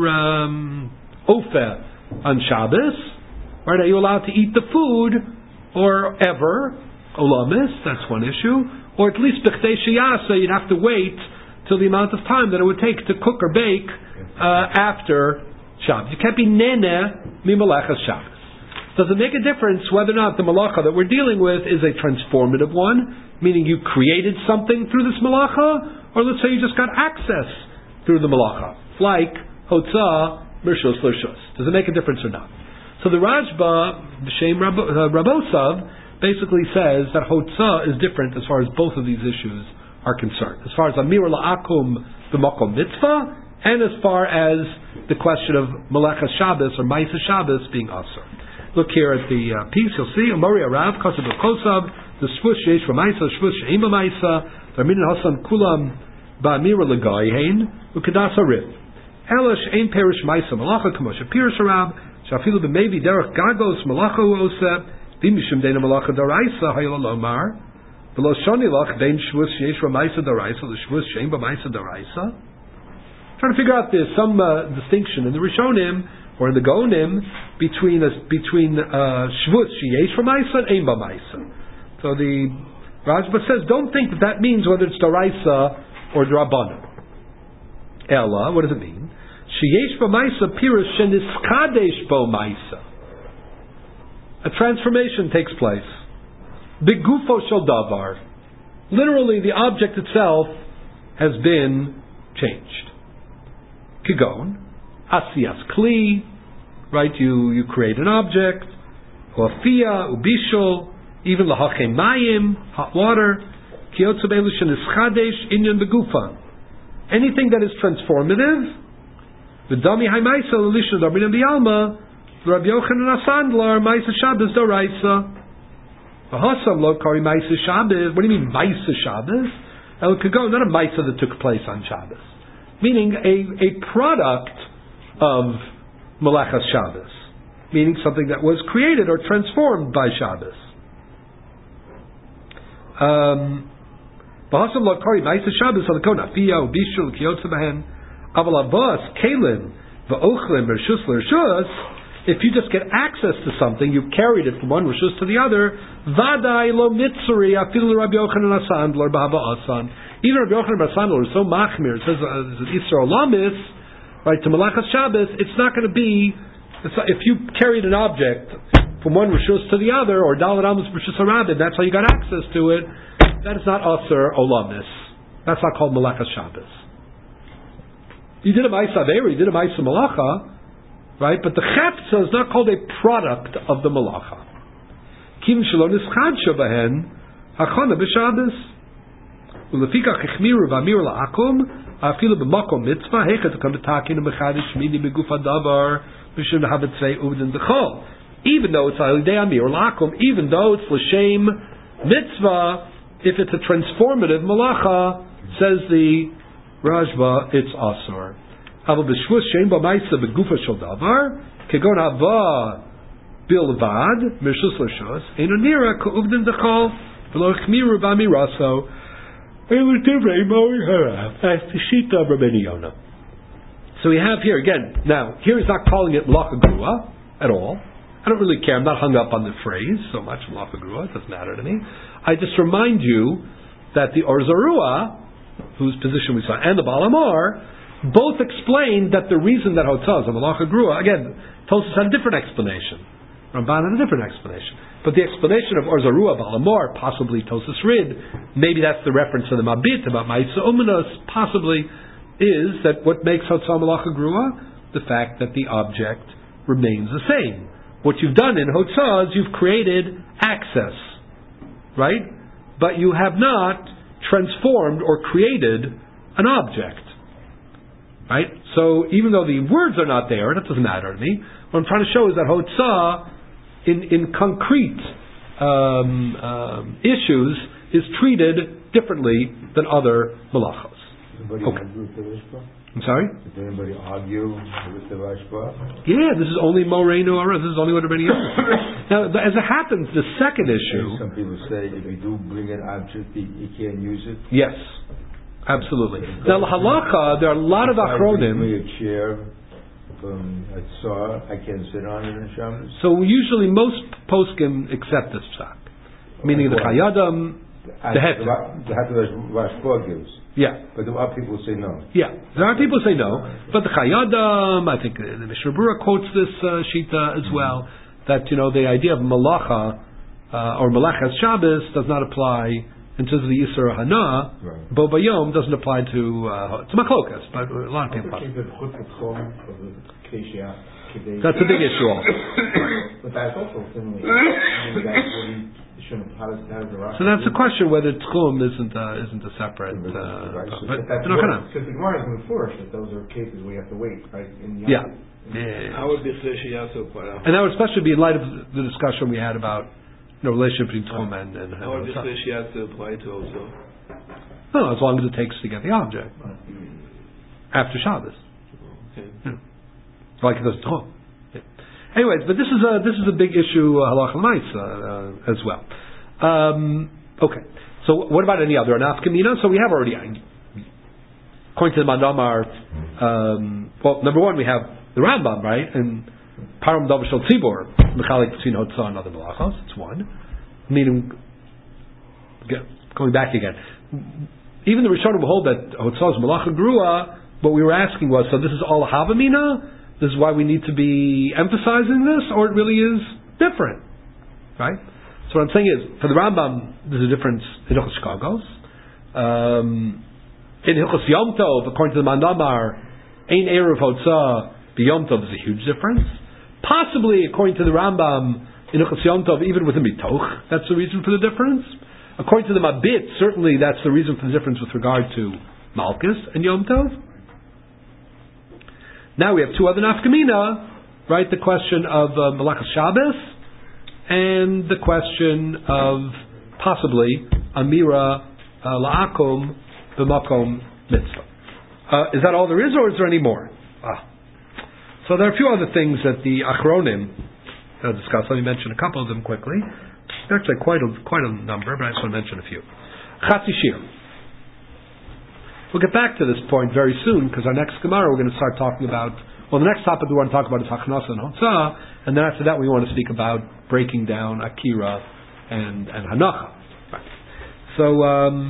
Ofer on Shabbos, right? Are you allowed to eat the food, or ever, olamis, that's one issue, or at least b'chtei sheyasa, you'd have to wait till the amount of time that it would take to cook or bake after Shabbos. You can't be nene mimalachas Shabbos. Does it make a difference whether or not the malacha that we're dealing with is a transformative one, meaning you created something through this malacha, or let's say you just got access through the malacha, like hotzah, mirshus, lirshus. Does it make a difference or not? So the Rajba, B'Shem Rabosav, basically says that hotzah is different as far as both of these issues are concerned. As far as Amir La'akum b'makom mitzvah, and as far as the question of Malachas Shabbos or Maisa Shabbos being asur. Look here at the piece, you'll see, Amori Arav, Kosav Kosav, the Shvush Yesh Ramaisa, Shvush She'im Maisa, the Armin Hasan Kulam, Ba'amir L'Gayhein, Ukedas Arif. Elish Ein Perish Maisa Malacha Kamosh Pirish Arab, Shafilu B'Mevi Derech Gagos Malacha Uoseh, Dimishim Dena Malacha Daraisa Hayel Lomar, V'lo Shoni Lach Bein Shvush Yesh Ramaisa Daraisa, the Shvush She'im B'Maisa Daraisa. Trying to figure out there's some distinction in the Rishonim or in the Gaonim between Shvus Sheyesh Ramaisa and Ein B'Maisa. So the Rajba says, don't think that means whether it's Daraisa or Drabanan. Ella, what does it mean? Sheyesh b'maisa pirush sheniskadesh bo maisa. A transformation takes place. Begufo shel davar. Literally, the object itself has been changed. Kigon, asiyas kli, right? You create an object. Hoafia, ubishol, even lahachem mayim, hot water. Kiyotzabelu sheniskadesh inyan begufan. Anything that is transformative, the dami haimaisa l'lishna d'arbina b'yalma, Rabbi Yochanan Asandlar, Maisa Shabbos Doraisa. V'hasam lo kari Maisa Shabbos. What do you mean Maisa Shabbos? El Kagon, not a Maisa that took place on Shabbos. Meaning a product of Malachas Shabbos. Meaning something that was created or transformed by Shabbos. V'hasam lo kari Maisa Shabbos el Kagon Afiyah Ubishul Kiyotza Behen Aval Avos Kalim V'ochlim Rishus L'Rishus. If you just get access to something, you've carried it from one rishus to the other. Vadai lo mitzuri afilu Rabbi Yochanan Asandler b'hava asan. Even Rabbi Yochanan Asandler is so machmir. It says Isra Olamis, right, to Malachas Shabbos. It's not going to be if you carried an object from one rishus to the other, or Dalet Amos rishus harabim. That's how you got access to it. That is not Asr Olamis. That's not called Malachas Shabbos. You did a Ma'isa Aveira, you did a Ma'isa Malacha. Right, but the chefza is not called a product of the malacha. Kim shelo nischadsha behen hachana b'Shabbos. Ulefikach ichmiru v'amiru la'akum afilu b'makom mitzvah hechet to come to takin b'chadish mini b'guf hadavar b'shem havetzei uvdin dechol. Even though it's alidei amir la'akum, even though it's l'shem mitzvah, if it's a transformative malacha, says the Rashba, it's asur. אבל בשבוס שאין בו מייסה בגופה של דבר, כגון הבא בלבד, מרשוס לרשוס, אינו נראה כעובדן דחול, ולא החמירו באמירסו, אלו דברי מורי הרב, as the sheet of Rabbeinu Yonah. So we have here, again, now, here he's not calling it Malacha Grua at all. I don't really care, I'm not hung up on the phrase so much, Malacha Grua, it doesn't matter to me. I just remind you that the Or Zarua, whose position we saw, and the Baal Amor, both explained that the reason that Hotzah is a Malacha Grua, again, Tosfos had a different explanation. Ramban had a different explanation. But the explanation of Or Zarua, Baal Amor, possibly Tosfos Rid, maybe that's the reference to the Mabit about Ma'isa Umanos, possibly, is that what makes Hotzah Malacha Grua? The fact that the object remains the same. What you've done in Hotzah is you've created access, right? But you have not transformed or created an object. Right? So even though the words are not there, that doesn't matter to me. What I'm trying to show is that Hotzah, in concrete issues, is treated differently than other malachos. Okay. I'm sorry? Did anybody argue with the Rashba? Yeah, this is only Moreinu or this is only what everybody else. Now, as it happens, the second issue... Some people say if you do bring an object, you can't use it. Yes. Absolutely. Now, halacha, there are a lot of achronim. A chair from a tsar, I can't sit on it in Shabbos. So usually most poskim accept this psak, meaning the chayadam, the heter. The heter Rashba gives. Yeah. But there are people who say no. Yeah. There are people who say no, but the chayadam, I think the Mishnah Berurah quotes this shita as well, that the idea of malacha or malachas Shabbos does not apply. In terms of the Yisra Hana, right. Bo Bayom doesn't apply to Machlokas, but a lot of people. That's a big issue also. But that's also similar. So that's the question whether Tchum isn't a separate. Because the Gemara is enforced that those are cases where you have to wait, right? How would the Cheshiyasu apply? And that would especially be in light of the discussion we had about relationship between Tchum and how would the Cheshiyasu apply to also? No, as long as it takes to get the object after Shabbos. Okay. Yeah. Like it does Tchum. Yeah. Anyways, but this is a big issue halacha l'maisa as well. Okay, so what about any other nafkamina? So we have already, according to the Mandamar, well, number one we have the Rambam, right, and Param Davar Shel Tzibor, mechalik between Hotzah and other malachos. It's one. Meaning, going back again, even the Rishonim hold that Hotzah is malacha grua. What we were asking was, so this is all havamina. This is why we need to be emphasizing this, or it really is different, right? So what I'm saying is, for the Rambam, there's a difference in Hilchos Shkagos. In Hilchos Yom Tov, according to the Mandamar, Ein Erev Hotzah, the Yom Tov is a huge difference. Possibly, according to the Rambam, in Hilchos Yom Tov, even within Mitoch, that's the reason for the difference. According to the Mabit, certainly that's the reason for the difference with regard to Malchus and Yom Tov. Now we have two other nafkamina. right? The question of Malachas Shabbos and the question of possibly Amira La'akum B'makom Mitzvah. Is that all there is, or is there any more? So there are a few other things that the Achronim discuss. Let me mention a couple of them quickly. Actually, quite a number, but I just want to mention a few. Chatzi Shir. We'll get back to this point very soon, because our next Gemara we're going to start talking about. Well, the next topic we want to talk about is Hachnasa and Hotzah, and then after that we want to speak about breaking down Akira and Hanacha. Right. So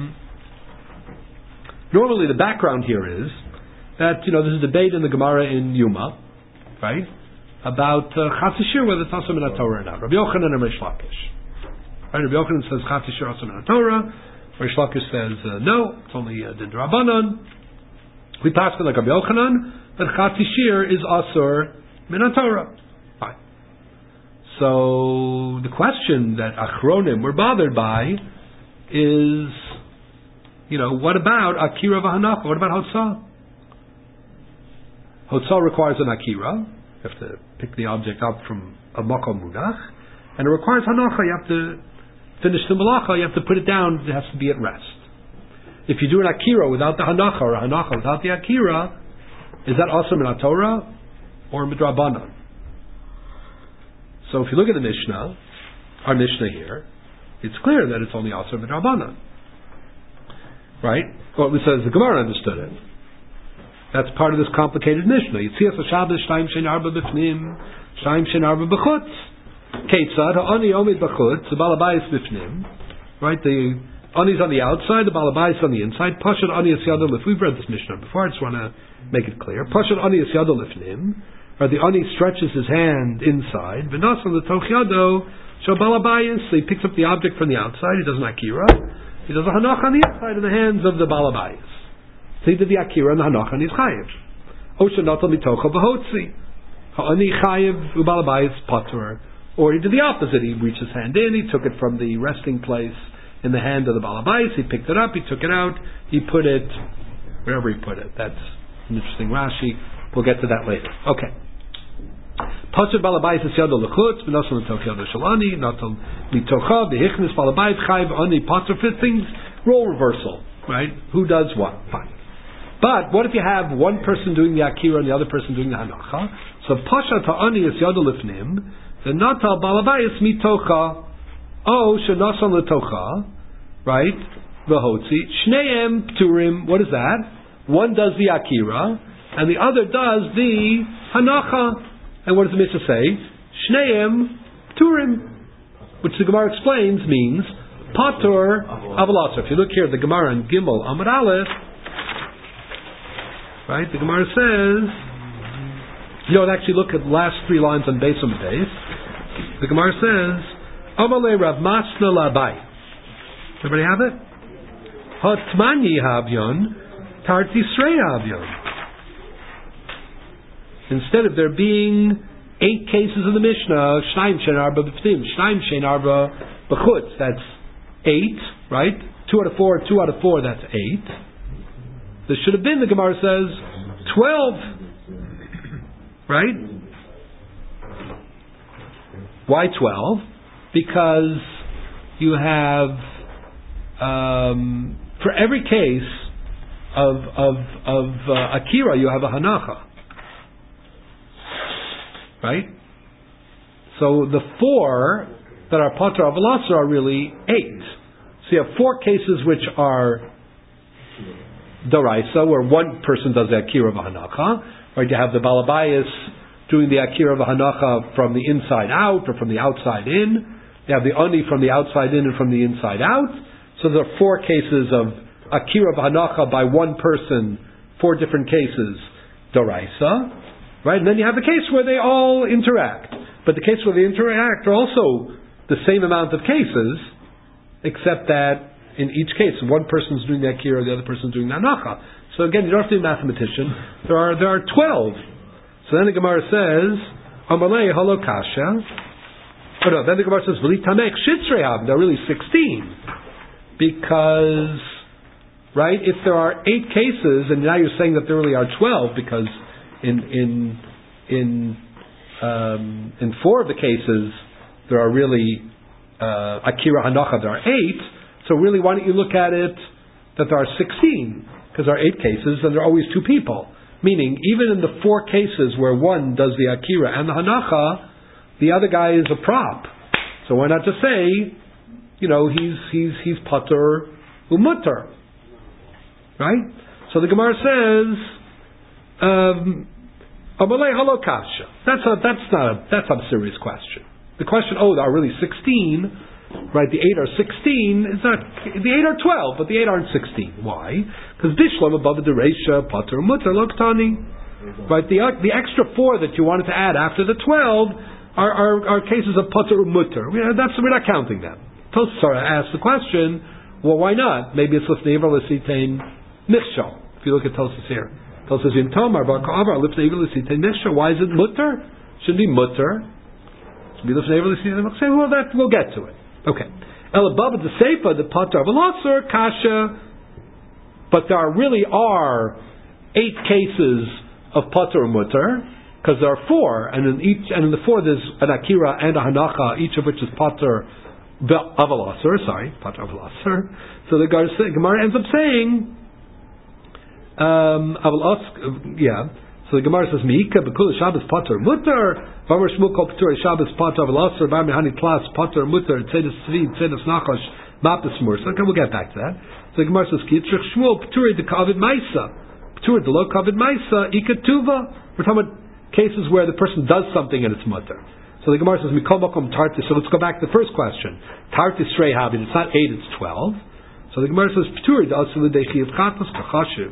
normally the background here is that there's a debate in the Gemara in Yuma, right, about Chatzi Shir, whether it's also in the Torah or not. Rabbi Yochanan and Reish Lakish. Right, Rabbi Yochanan says Chatzi Shir also in the Torah. Reish Lakish says no, it's only Din Rabbanan. We pass it like Rabbi Yochanan, but Chatzi Shir is Asur Min HaTorah. Right. So the question that Achronim were bothered by is, what about Akira v'Hanacha? What about Hotzah? Hotzah requires an Akira. You have to pick the object up from a Makom Munach, and it requires Hanacha. You have to finish the Malacha. You have to put it down. It has to be at rest. If you do an Akira without the Hanacha, or a Hanacha without the Akira, is that also min Torah or midrabanan? So if you look at the Mishnah, our Mishnah here, it's clear that it's only also midrabanan, right? Well, it says the Gemara understood it. That's part of this complicated Mishnah. Yitzias HaShabbos Shtaim Shein Arba B'fnim, Shtaim Shein Arba B'chutz. Ketzad Ha'ani Omid B'chutz, the Balabayis B'fnim, right? The Ani's on the outside, the Balabayis on the inside. Pashad Ani Yisyadah Lif. We've read this Mishnah before. I just want to make it clear. Pashad Ani Yisyadah Lifnim, or the Ani stretches his hand inside. V'nas on the Toch Yado Shal Balabayis. He picks up the object from the outside. He does an Akira. He does a Hanach on the inside of the hands of the Balabayis. So he did the Akira and the Hanach and he's Chayiv. Osha Natal Mitocha V'hotzi. Ha'ani Chayiv U'Balabayis Patur. Or he did the opposite. He reached his hand in. He took it from the resting place in the hand of the Balabais. He picked it up. He took it out. He put it wherever he put it. That's an interesting Rashi. We'll get to that later. Okay. Pasuk Balabais is Yadol Lechutz, B'Nasan L'Tok Yadol Shalani, Natal Mitocha, B'Hichnis Balabais, Chayiv, Ani, Patur, fit things, role reversal, right? Who does what? Fine. But what if you have one person doing the Akira and the other person doing the Hanacha? So Pashat Ha'ani is Yadol Lifnim, the Natal Balabais Mitocha, O Shanasan L'Tocha, right? V'Hotzi, Shneim Pturim, what is that? One does the Akira, and the other does the Hanacha. And what does the Mishnah say? Shneim Pturim, which the Gemara explains means Patur Avalasar. If you look here, the Gemara in Gimel Amud Aleph, right? The Gemara says, you don't actually look at the last three lines on Beis Amud Beis. The Gemara says, Amalei Rav Masna Labai. Everybody have it? Hatmani Havyon, Tarti Srei Havyon. Instead of there being 8 cases in the Mishnah, Shnaim Shein Arba B'Ptim, Shnaim Shein Arba B'Chutz, that's 8, right? 2 out of 4, 2 out of 4, that's 8. There should have been, the Gemara says, 12, right? Why 12? Because you have, for every case of Akira, you have a Hanacha. Right? So the 4 that are Patur Avalasar are really 8. So you have 4 cases which are Daraisa, where one person does the Akira of a Hanacha, right? You have the Balabayas doing the Akira of a Hanacha from the inside out or from the outside in. You have the Ani from the outside in and from the inside out. So there are 4 cases of Akira of Hanacha by one person, 4 different cases, Daraisa. Right? And then you have the case where they all interact. But the case where they interact are also the same amount of cases, except that in each case, one person's doing the Akira, the other person's doing the Hanacha. So again, you don't have to be a mathematician. There are 12. So then the Gemara says, Amalei Halo Kasha. Oh no, then the Gemara says, V'li Tamek Shitzrei Hav. There are really 16. Because, right, if there are 8 cases, and now you're saying that there really are 12, because in in 4 of the cases, there are really Akira Hanacha, there are 8. So really, why don't you look at it that there are 16? Because there are 8 cases and there are always 2 people. Meaning, even in the 4 cases where one does the Akira and the Hanacha, the other guy is a prop. So why not just say, he's Pater Umutter. Right? So the Gemara says, Amalei Halokasha. That's a serious question. The question, there are really 16, right? The 8 are 16. It's not, the 8 are 12, but the 8 aren't 16. Why? Because Bishlam above the Reisha, Pater Mutter, Loktani. Right? The extra 4 that you wanted to add after the 12 are cases of Pater Mutter. We're not counting them. Tosar asked the question, well, why not? Maybe it's Lifnei Iver L'Sitein Michshol. If you look at Tosas here. Tosas in Tomar, Ba'Ka'avar, Lifnei Iver L'Sitein Michshol. Why is it Mutter? Shouldn't be Mutter. Should be Lifnei Iver L'Sitein Michshol. Well, we'll get to it. Okay. El above the Seifa, the Pater of Elazar, Kasha. But there really are 8 cases of Pater and Mutter, because there are 4, and in the 4 there's an Akira and a Hanacha, each of which is Pater of Elazar, Pater of Elazar. So the Gemara ends up saying, So the Gemara says, Meika Bekul Shabbos Pater Mutter, Vamar Shmuel Kol Pater Shabbos Pater of Elazar, Bar Mehani Klas Pater Mutter, Tzedus Tzvi, Tzedus Nachash, Mapis Murs. Okay, we'll get back to that. So the Gemara says, Kitzrich Shmuel Pater de Kavid Maisa, Pater de Lo Kavid Maisa, Ikatuva. We're talking about cases where the person does something and it's Mutter. So the Gemara says, Mikol Makom Tartis. So let's go back to the first question. Tartis Shrei Habit. It's not 8, it's 12. So the Gemara says, Pater de Asil de Chiv Chatas Kachashiv.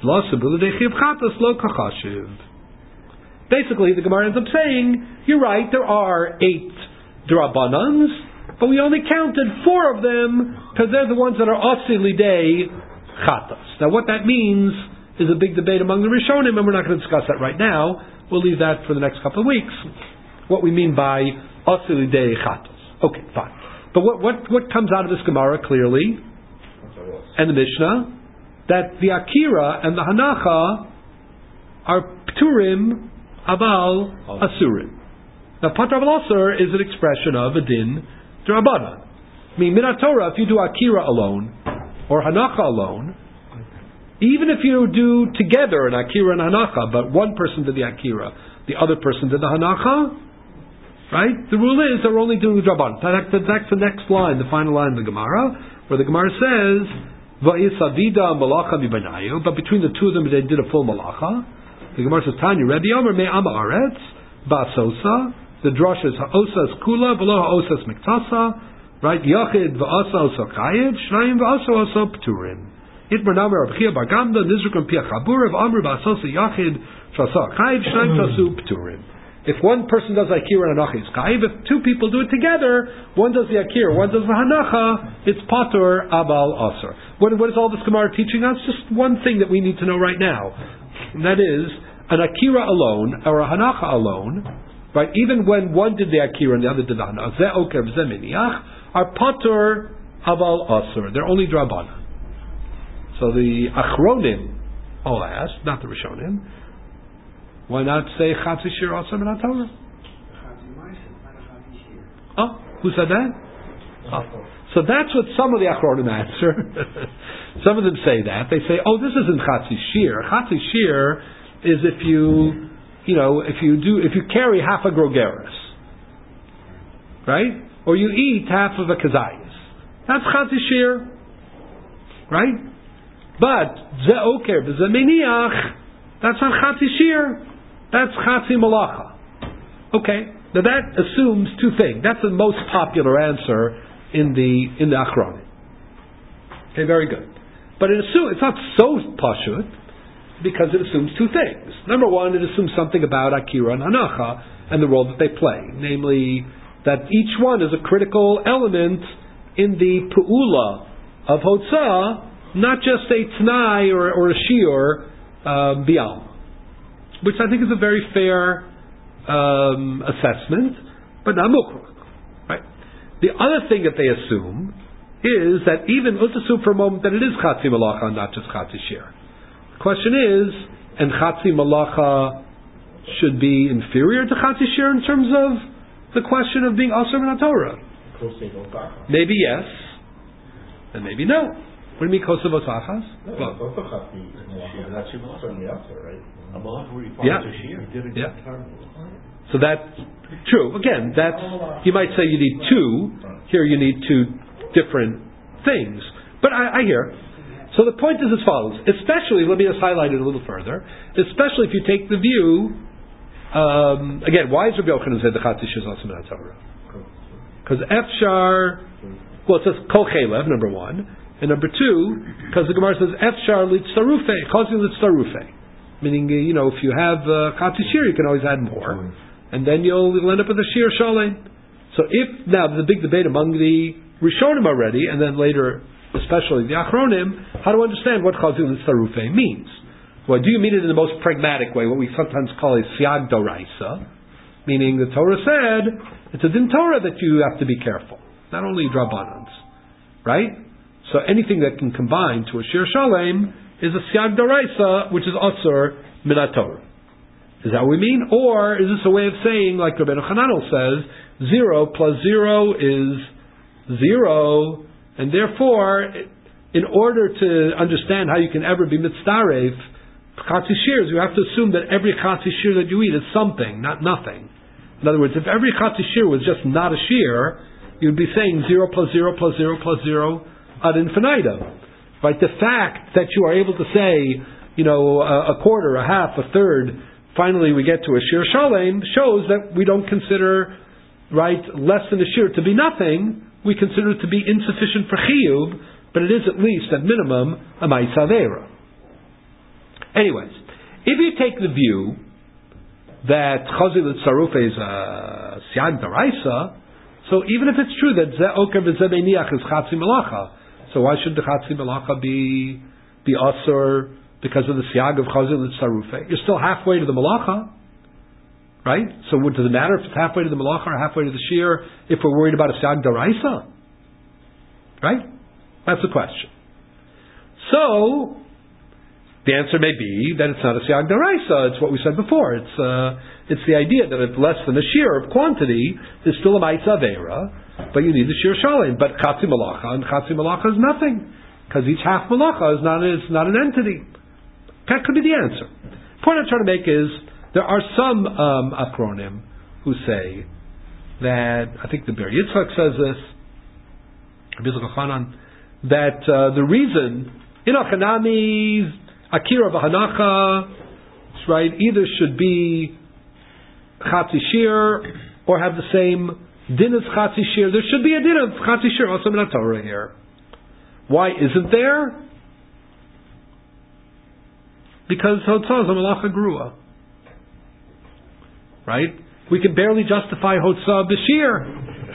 Basically, the Gemara ends up saying, you're right, there are 8 Drabanans, but we only counted 4 of them because they're the ones that are Asi Lidei Chatas. Now, what that means is a big debate among the Rishonim, and we're not going to discuss that right now. We'll leave that for the next couple of weeks. What we mean by Asi Lidei Chatas. Okay, fine. But what comes out of this Gemara clearly, and the Mishnah, that the Akira and the Hanacha are Pturim Aval Asurim. Now, Pater Aval Asur is an expression of a din D'Rabbanan. I mean, Minat Torah, if you do Akira alone, or Hanacha alone, even if you do together an Akira and Hanacha, but one person did the Akira, the other person did the Hanacha, right? The rule is they're only doing the D'Rabbanan. That's the next line, the final line of the Gemara, where the Gemara says, but between the 2 of them, they did a full malacha. The Gemara says, Tanya, Rebbe Omer me ama aretz, ba'asosa. The drush is ha'osa is kula, below ha'osa is miktasa. Right? Yachid va'asa osa kayid, shnayim va'asa osa pturim. Itmar namer Rav Chia bar Gamda, nizrukam pia chabur, v'amr ba'asosa yachid, shasa kayid, shnayim tasu pturim. If one person does Akira and Hanacha, it's Kaiv. If 2 people do it together, one does the Akira, one does the Hanacha, it's Pater Abal Asur. What is all this Gemara teaching us? Just one thing that we need to know right now. And that is, an Akira alone, or a Hanacha alone, right, even when one did the Akira and the other did the Hanacha, Zeh Oker v'Zeh Miniach, are Pater Abal Asur. They're only Drabana. So the Achronim all asked, not the Rishonim, why not say Chatzi Shir also Minat Torah? Oh, who said that? Oh. So that's what some of the Achronim answer. Some of them say that. They say, this isn't Chatzi Shir. Chatzi Shir is if you carry half a grogeris, right? Or you eat half of a kazayas. That's Chatzi Shir, right? But Ze Oker v'Ze Miniach, that's not Chatzi Shir. That's Chatzi Malacha. Okay, now that assumes 2 things. That's the most popular answer in the Achronim. Okay, very good. But it's not so pashut because it assumes 2 things. Number 1, it assumes something about Akira and Hanacha and the role that they play, namely that each one is a critical element in the pu'ula of Hotzah, not just a T'nai or a Shiur Bial. Which I think is a very fair assessment, but not mukrak. Right? The other thing that they assume is that even, let's assume for a moment that it is Chatzi Malacha, not just Chatzi Shir. The question is, and Chatzi Malacha should be inferior to Chatzi Shir in terms of the question of being Asur Min HaTorah? Maybe yes, and maybe no. What do you mean Kosev Osachas? That's certainly up there, right? Yeah. So that's true. Again, that's, you might say you need two. Here you need two different things. But I hear. So the point is as follows. Especially, let me just highlight it a little further. Especially if you take the view, again, why is Rabbi Yochanan said the Chatzi Shir is also Min HaTorah? Because Efshar, well, it says Kol Chelev, number one. And number two, because the Gemara says Efshar Litzarufei, causing Litzarufei. Meaning, if you have Chatzi Shir, you can always add more. And then you'll end up with a Shir Shalem. So now there's a big debate among the Rishonim already, and then later, especially the Achronim, how to understand what Chazil Litzarufei means. Well, do you mean it in the most pragmatic way, what we sometimes call a Siag Doraisa, meaning the Torah said, it's a Din Torah that you have to be careful, not only Drabanans, right? So anything that can combine to a Shir Shalem is a Siag Doraisa, which is Asur Min HaTorah. Is that what we mean? Or is this a way of saying, like Rabbeinu Hananel says, 0 plus 0 is 0, and therefore, in order to understand how you can ever be mitzdaref Chatzi Shirs, you have to assume that every Chatzi Shir that you eat is something, not nothing. In other words, if every Chatzi Shir was just not a Shir, you'd be saying 0 plus 0 plus 0 plus 0 ad infinitum. Right? The fact that you are able to say, a quarter, a half, a third, finally we get to a Shir Shalem, shows that we don't consider, less than a Shir to be nothing. We consider it to be insufficient for Chiyuv, but it is at least, at minimum, a Ma'isa Aveira. Anyways, if you take the view that Chazil Litzarufei is a Siag Daraisa, so even if it's true that Zeh Oker v'Zeh Meiniach is Chatzi Melacha, so why should the Chatzi Melacha be Asur because of the Siag of Chazil Litzarufei? You're still halfway to the Melacha, right? So does it matter if it's halfway to the Melacha or halfway to the Shir if we're worried about a Siag Daraisa? Right? That's the question. So, the answer may be that it's not a Siag Daraisa. It's what we said before. It's the idea that if less than a Shir of quantity, there's still a Ma'isa Aveira, but you need the Shir Shalem. But Chatzi Melacha, and Chatzi Melacha is nothing. Because each half Melacha is not an entity. That could be the answer. The point I'm trying to make is, there are some Achronim who say that, I think the Ber Yitzchak says this, Rabbi Yitzchak Chanan, that the reason, Hanami, Akira v'Hanacha, right, either should be Chatzi Shir or have the same din as Chatzi Shir. There should be a din of Chatzi Shir also in Torah here. Why isn't there? Because Hotzah is a Malacha Grua. Right? We can barely justify Hotzah B'Shir.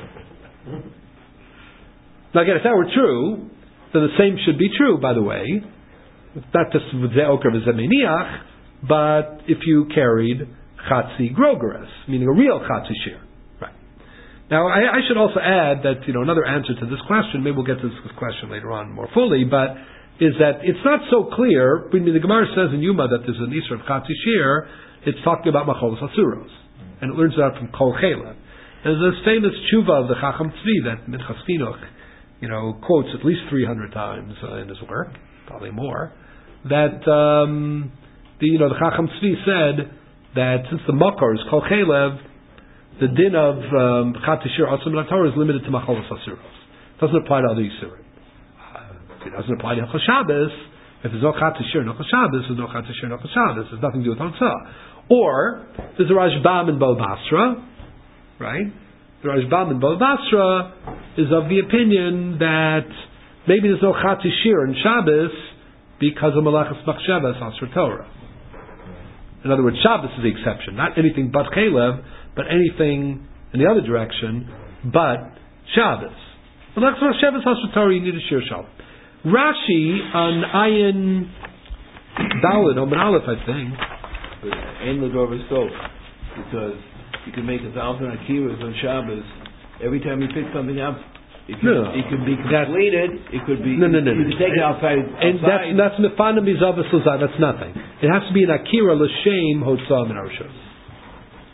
Now again, if that were true, then the same should be true, by the way. Not just with Zeh Oker v'Zeh Meiniach, but if you carried Chatzi Grogeres, meaning a real Chatzi Shir. Right. Now, I should also add that, another answer to this question, maybe we'll get to this question later on more fully, but is that it's not so clear. I mean, the Gemara says in Yuma that there's an Isra of Chatzi Shir, it's talking about Macholos Asuros, and it learns that from Kol Chelev. There's this famous tshuva of the Chacham Tzvi that Minchas Chinuch, quotes at least 300 times in his work, probably more, that the Chacham Tzvi said that since the Makor is Kol Chelev, the din of Chatzi Shir Asur Min HaTorah is limited to Macholos Asuros. It doesn't apply to other Yisurim. It doesn't apply to Hilchos Shabbos. If there's no Chatzi Shir, no Shabbos, there's no Chatzi Shir, no Shabbos. There's nothing to do with Hotzah. Or there's a Rashbam in Bo Basra, right? The Rashbam in Bo Basra is of the opinion that maybe there's no Chatzi Shir in Shabbos because of Malachas Machshava Asur Torah. In other words, Shabbos is the exception. Not anything but Chelev, but anything in the other direction, but Shabbos. Malachas Machshava Asur Torah, you need a Shir Shalom. Rashi on Ayin Daled, Omen Aleph, I think. Ein Lador V'Stov, because you can make 1,000 Akiras on Shabbos. Every time you pick something up, it could be completed. It could be. No. You can take it outside. And that's Mefanim Bizavas Lazai. That's nothing. It has to be an Akira L'Shem Hotzah Min HaRishos.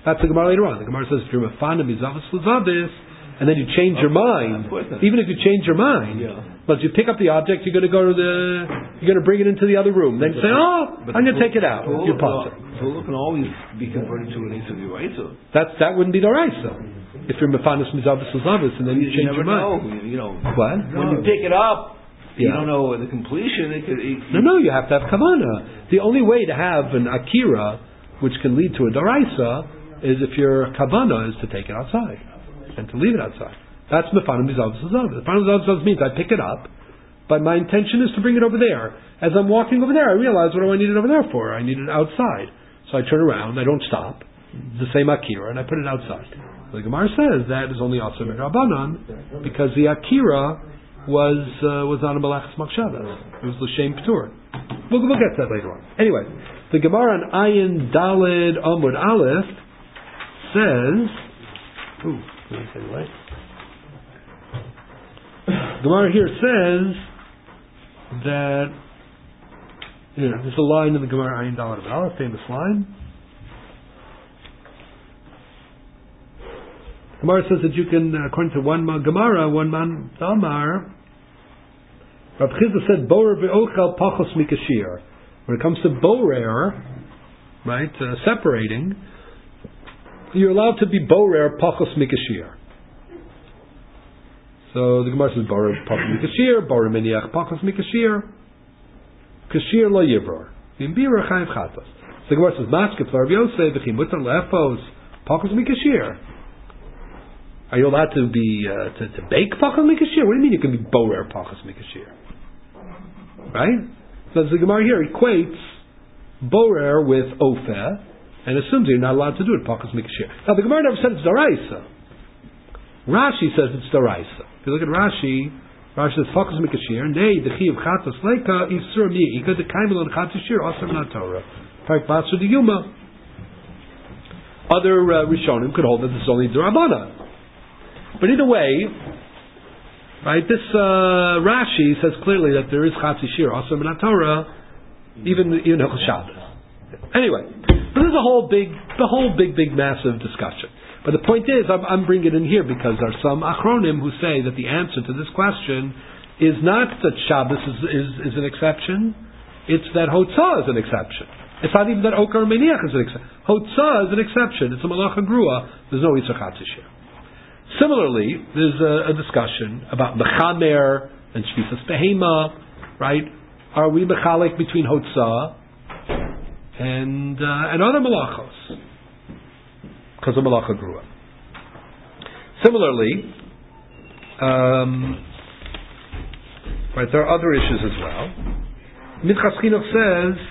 That's the Gemara later on. The Gemara says if you're mefanim mizavus l'zavis, and then you change your mind, even if you change your mind, but you pick up the object, you're going to bring it into the other room. Then you say, I'm going to take it out. You're possible. So it can always be converted to an Esav Yuraisa. That wouldn't be the Raisa. If you're mefanis mizavis l'zavis, and then you change your mind. What? When you pick it up, you don't know the completion. No, you have to have kavanah. The only way to have an akira, which can lead to a daraisa, is if your kavanah is to take it outside and to leave it outside. That's mefanim mizavus l'zavis. Mefanim mizavus l'zavis means I pick it up, but my intention is to bring it over there. As I'm walking over there, I realize, what do I need it over there for? I need it outside. So I turn around, I don't stop, the same akira, and I put it outside. The Gemara says that is only also Rabbanan, because the akira was on a Malachas Machshavas. It was l'shem p'tur. We'll get to that later on. Anyway, the Gemara on Ayin Daled Amud Aleph says, Gemara here says that there's a line in the Gemara Ayin Daled Amud Aleph, famous line. Gemara says that you can, according to one Gemara, one man Damar, Rav Chizda said, Borer ve'ochel pachos mikashir. When it comes to borer, right, separating, you're allowed to be borer pachos mikashir. So the Gemara says, Borer pachos mikashir, borer meniach pachos mikashir, kashir lo yivror. Imbira chayiv chatos. So the Gemara says, Maskef l'Rav Yosef v'chim mutar le'efos pachos mikashir. Are you allowed to be to bake pachas mikashir? What do you mean you can be borer pachas mikashir? Right? So the Gemara here equates borer with ofeh and assumes you're not allowed to do it pachas mikashir. Now the Gemara never said it's daraisa. Rashi says it's daraisa. If you look at Rashi says pachas mikashir. Nei dechiv chatas leika isur mi'ika dekaimelon chatashir asur min Torah. Parak basu diyuma. Other Rishonim could hold that this is only d'Rabbanan. But either way, right, this Rashi says clearly that there is Chatzi Shir, also in Torah, even Hilchos Shabbos. Anyway, this is the whole big, massive discussion. But the point is, I'm bringing it in here because there are some Achronim who say that the answer to this question is not that Shabbos is an exception, it's that Hotzah is an exception. It's not even that Okar Meniach is an exception. Hotzah is an exception. It's a Malacha Grua. There's no Yitzhak Chatzi Shir. Similarly, there's a discussion about mechamer and shvisas behema, right? Are we mechalek between hotzah and other malachos because of malacha grua? Similarly, right, there are other issues as well. Minchas Chinuch says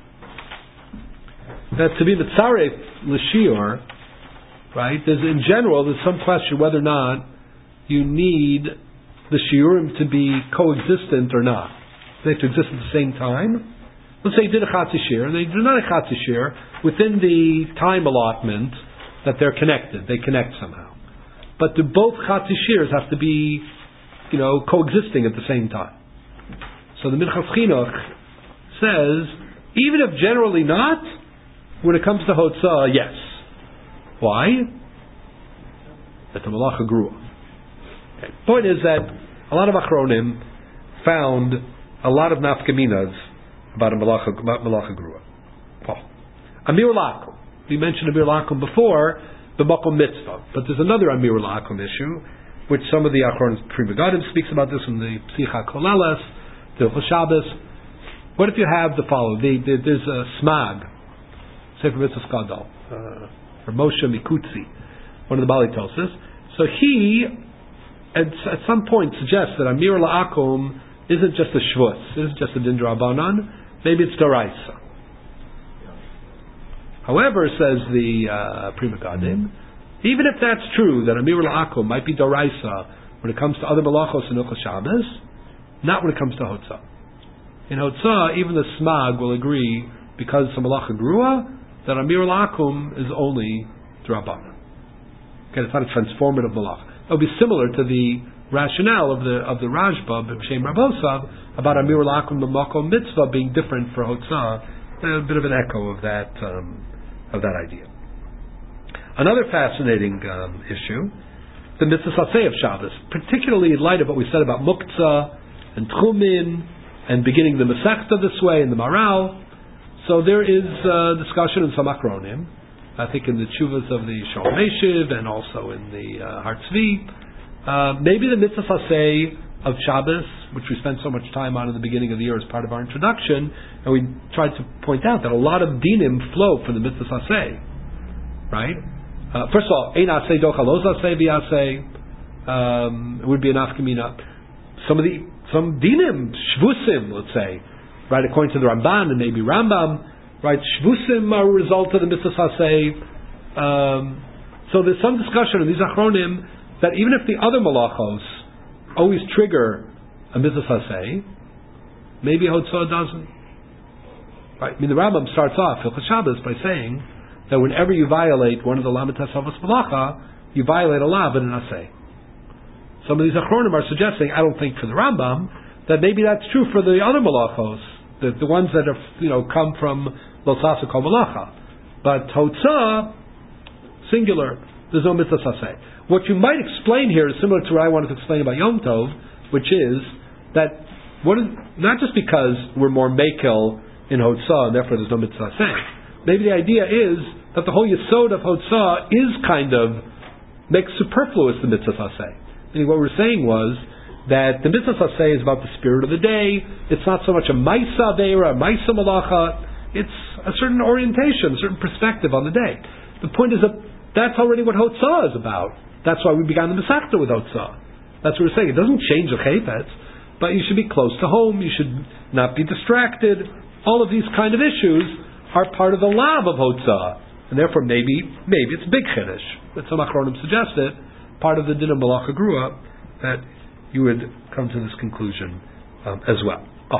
that to be mitzaref l'shiur, right? In general, there's some question whether or not you need the shiurim to be coexistent or not. They have to exist at the same time. Let's say you did a chatzi shir, and they do not a chatzi shir within the time allotment that they're connected. They connect somehow. But both chatzi shirs have to be, coexisting at the same time. So the Minchas Chinuch says, even if generally not, when it comes to hotzah, yes. Why? That the malacha grew. Okay. Point is that a lot of Achronim found a lot of nafkaminas about malacha grua. Amir Lakum. We mentioned Amir Lakum before, the Makom Mitzvah. But there's another Amir Lakum issue, which some of the Achronim, Pri Megadim speaks about this in the Psicha Koleles, the Hilchos Shabbos. What if you have the following? There's a Smag, Sefer Mitzvah Gadol, or Moshe Mikutzi, one of the Bali Tosas. So he, at some point, suggests that Amir La'akum isn't just a Shvus, isn't just a Din D'Rabbanan, maybe it's D'Oraisa. However, says the Pri Megadim, even if that's true, that Amir La'akum might be D'Oraisa when it comes to other Malachos and Hilchos Shabbos, not when it comes to Hotzah. In Hotzah, even the Smag will agree, because it's a Malacha Grua, that Amir La'akum is only D'Rabbanan. Okay, it's not a transformative Malacha. It will be similar to the rationale of the Rashba, B'Shem Rabosav, about Amir La'akum the Makom Mitzvah being different for Hotzah. A bit of an echo of that idea. Another fascinating issue, the mitzvah saseh of Shabbos, particularly in light of what we said about Muktzah and Tchumin and beginning the Masechta this way and the Maral. So there is discussion in some Achronim, I think in the Tshuvas of the Shalom Meshiv and also in the Har Tzvi. Maybe the mitzvah saseh of Shabbos, which we spent so much time on in the beginning of the year as part of our introduction, and we tried to point out that a lot of dinim flow from the mitzvah saseh, right? First of all, ein aseh docha lo zaseh v'yaseh, it would be an afkamina. Some dinim, shvusim, let's say, right, according to the Ramban and maybe Rambam, right, shvusim are a result of the mitzvah saseh. So there's some discussion in these achronim that even if the other malachos always trigger a mitzvah saseh, maybe Hotzah doesn't. Right? I mean, the Rambam starts off Hilchos Shabbos by saying that whenever you violate one of the Lamed Tesavos Malacha, you violate a lav and an aseh. Some of these achronim are suggesting, I don't think for the Rambam, that maybe that's true for the other malachos, the ones that are come from Lo Sasa Kol Malacha. But Hotzah, singular, there's no mitzvah saseh. What you might explain here is similar to what I wanted to explain about Yom Tov, which is that not just because we're more mekel in Hotzah and therefore there's no mitzvah saseh. Maybe the idea is that the whole yesod of Hotzah is kind of makes superfluous the mitzvah saseh. Meaning what we're saying was that the mitzvah saseh is about the spirit of the day. It's not so much a maisa aveira, a maisa malacha. It's a certain orientation, a certain perspective on the day. The point is that that's already what Hotzah is about. That's why we began the Masechta with Hotzah. That's what we're saying. It doesn't change the chayfetz, but you should be close to home. You should not be distracted. All of these kind of issues are part of the lav of Hotzah, and therefore maybe it's big chiddush. But some achronim suggested part of the din of malacha grua that you would come to this conclusion as well.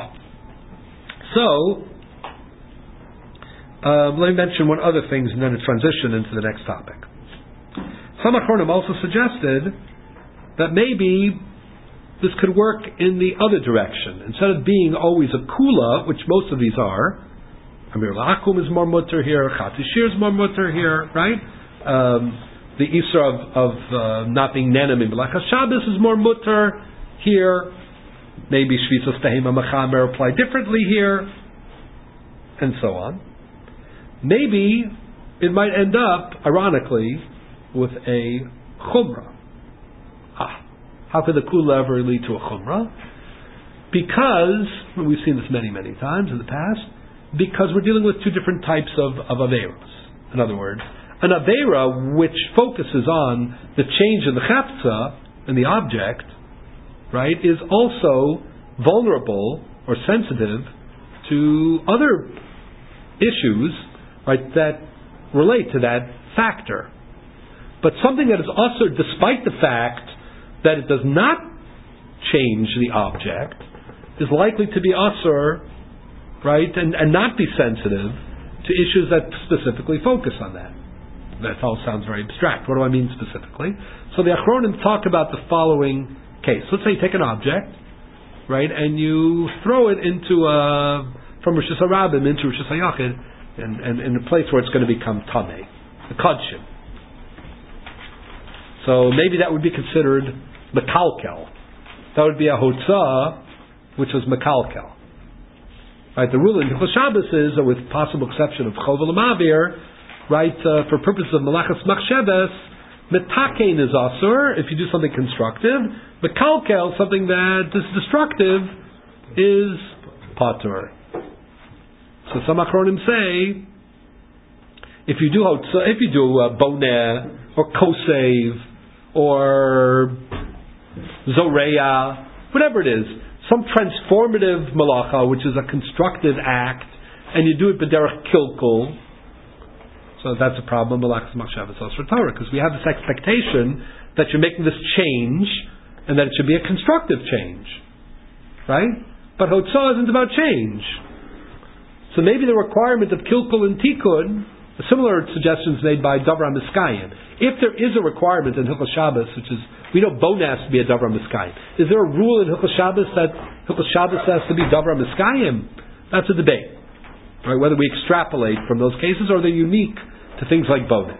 So let me mention one other thing, and then a transition into the next topic. Some achronim also suggested that maybe this could work in the other direction. Instead of being always a kula, which most of these are, Amir La'akum is more mutter here, Chatishir is more mutter here, right? The Isra of not being nenem in Melachas Shabbos is more mutter here. Maybe Shvitzos Tehema Mechamer apply differently here, and so on. Maybe it might end up, ironically, with a chumrah. How could the kula ever lead to a chumrah? Because, we've seen this many, many times in the past, because we're dealing with two different types of aveiros. In other words, an aveira which focuses on the change in the chapza, in the object, right, is also vulnerable or sensitive to other issues, right, that relate to that factor. But something that is also, despite the fact that it does not change the object, is likely to be asur, right, and not be sensitive to issues that specifically focus on that. That all sounds very abstract. What do I mean specifically? So the Achronim talk about the following case. Let's say you take an object, right, and you throw it into from Rosh Hashanah into Rosh Hashanah, and in a place where it's going to become tamei, the kodshim. So maybe that would be considered mekalkel. That would be a hotzah, which was mekalkel. Right? The rule in Hilchos Shabbos is, with possible exception of chovel ma'avir, right? For purposes of malachas machsheves, metakein is asur if you do something constructive. Mekalkel, something that is destructive, is patur. So some achronim say, if you do boneh or kosev or zoreya, whatever it is, some transformative malacha, which is a constructive act, and you do it b'derech kilkul, so that's a problem. Malachas machshavas asur Torah, because we have this expectation that you're making this change, and that it should be a constructive change, right? But hotzah isn't about change. So maybe the requirement of kilkul and tikkun, similar suggestions made by Davra Miskayim. If there is a requirement in Hilchos Shabbos, which is, we know boneh has to be a Davra Miskayim. Is there a rule in Hilchos Shabbos that Hilchos Shabbos has to be Davra Miskayim? That's a debate, right? Whether we extrapolate from those cases or they're unique to things like boneh.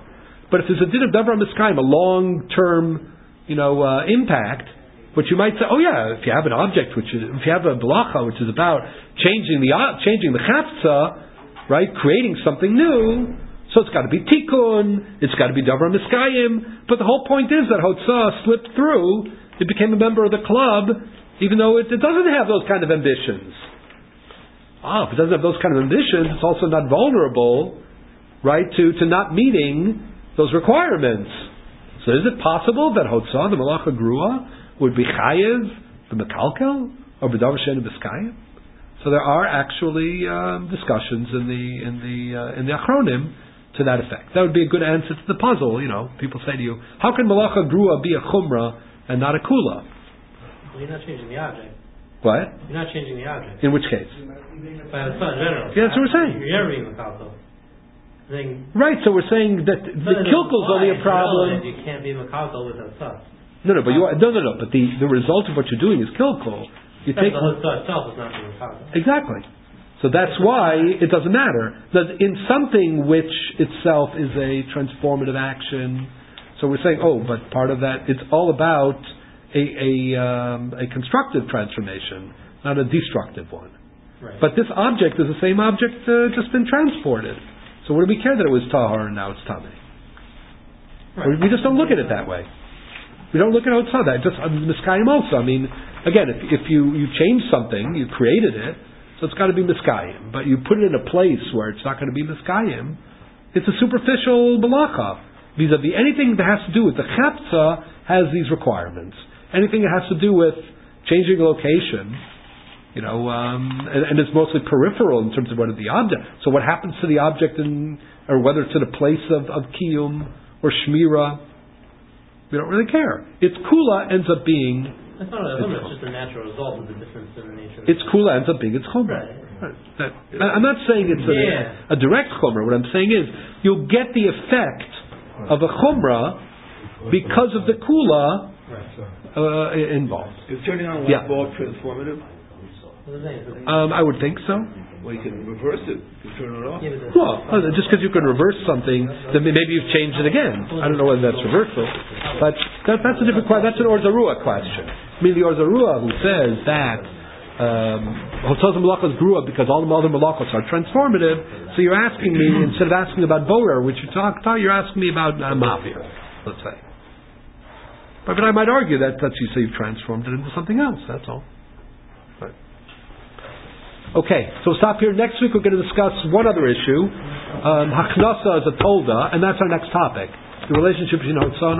But if there's a din of davar miskayim, a long-term, impact, which you might say, oh yeah, if you have an object if you have a belacha which is about changing the chafza, right, creating something new, so it's got to be tikkun, it's got to be davar miskayim. But the whole point is that Hotzah slipped through, it became a member of the club, even though it doesn't have those kind of ambitions. If it doesn't have those kind of ambitions, it's also not vulnerable, right, to not meeting those requirements. So is it possible that Hotzah, the Malacha Grua, would be chayev, the Mekalkel, or b'davar she'ein b'skayim? So there are actually discussions in the Achronim to that effect. That would be a good answer to the puzzle. People say to you, how can Malacha Grua be a Chumrah and not a Kula? Well, you're not changing the object. What? You're not changing the object. In which case? By the in general. Yeah, that's what we're saying. You're never being Mekalkel. Right, so we're saying that the kilkel is only a problem. You can't be Mekalkel with a sus. No, but But the result of what you're doing is kilkel. You take the sus itself is not being Mekalkel. Exactly. So that's why it doesn't matter. That in something which itself is a transformative action. So we're saying, but part of that, it's all about a constructive transformation, not a destructive one. Right. But this object is the same object just been transported. So what do we care that it was tahar and now it's tamei? Right. We just don't look at it that way. We don't look at Hotzah that. Just miskayim also. I mean, again, if you change something, you created it, so it's got to be miskayim. But you put it in a place where it's not going to be miskayim, it's a superficial belacha. Vis-a-vis anything that has to do with the chapza has these requirements. Anything that has to do with changing location, and it's mostly peripheral in terms of what is the object. So what happens to the object, or whether it's in a place of kiyum or shmira, we don't really care. Its kula ends up being. That's not it's just a natural result of the difference in the nature. Its kula ends up being its chumrah. Right. I'm not saying it's a direct chumrah. What I'm saying is you'll get the effect of a chumrah because of the kula involved. Is turning on a light bulb transformative? I would think so. Well, you can reverse it. You can turn it off. Well, just because you can reverse something, then maybe you've changed it again. I don't know whether that's reversal, but that's a different question. That's an Orzarua question. I mean, the Orzarua who says that Hotzah Malachos grew up because all the other Malachos are transformative. So you're asking me, instead of asking about Borer, which you talked about, you're asking me about Mafir, let's say. But I might argue that you say you've transformed it into something else. That's all. Right. Okay, so we'll stop here. Next week we're going to discuss one other issue, Haknasa as a Tolda, and that's our next topic. The relationship between Hotzah and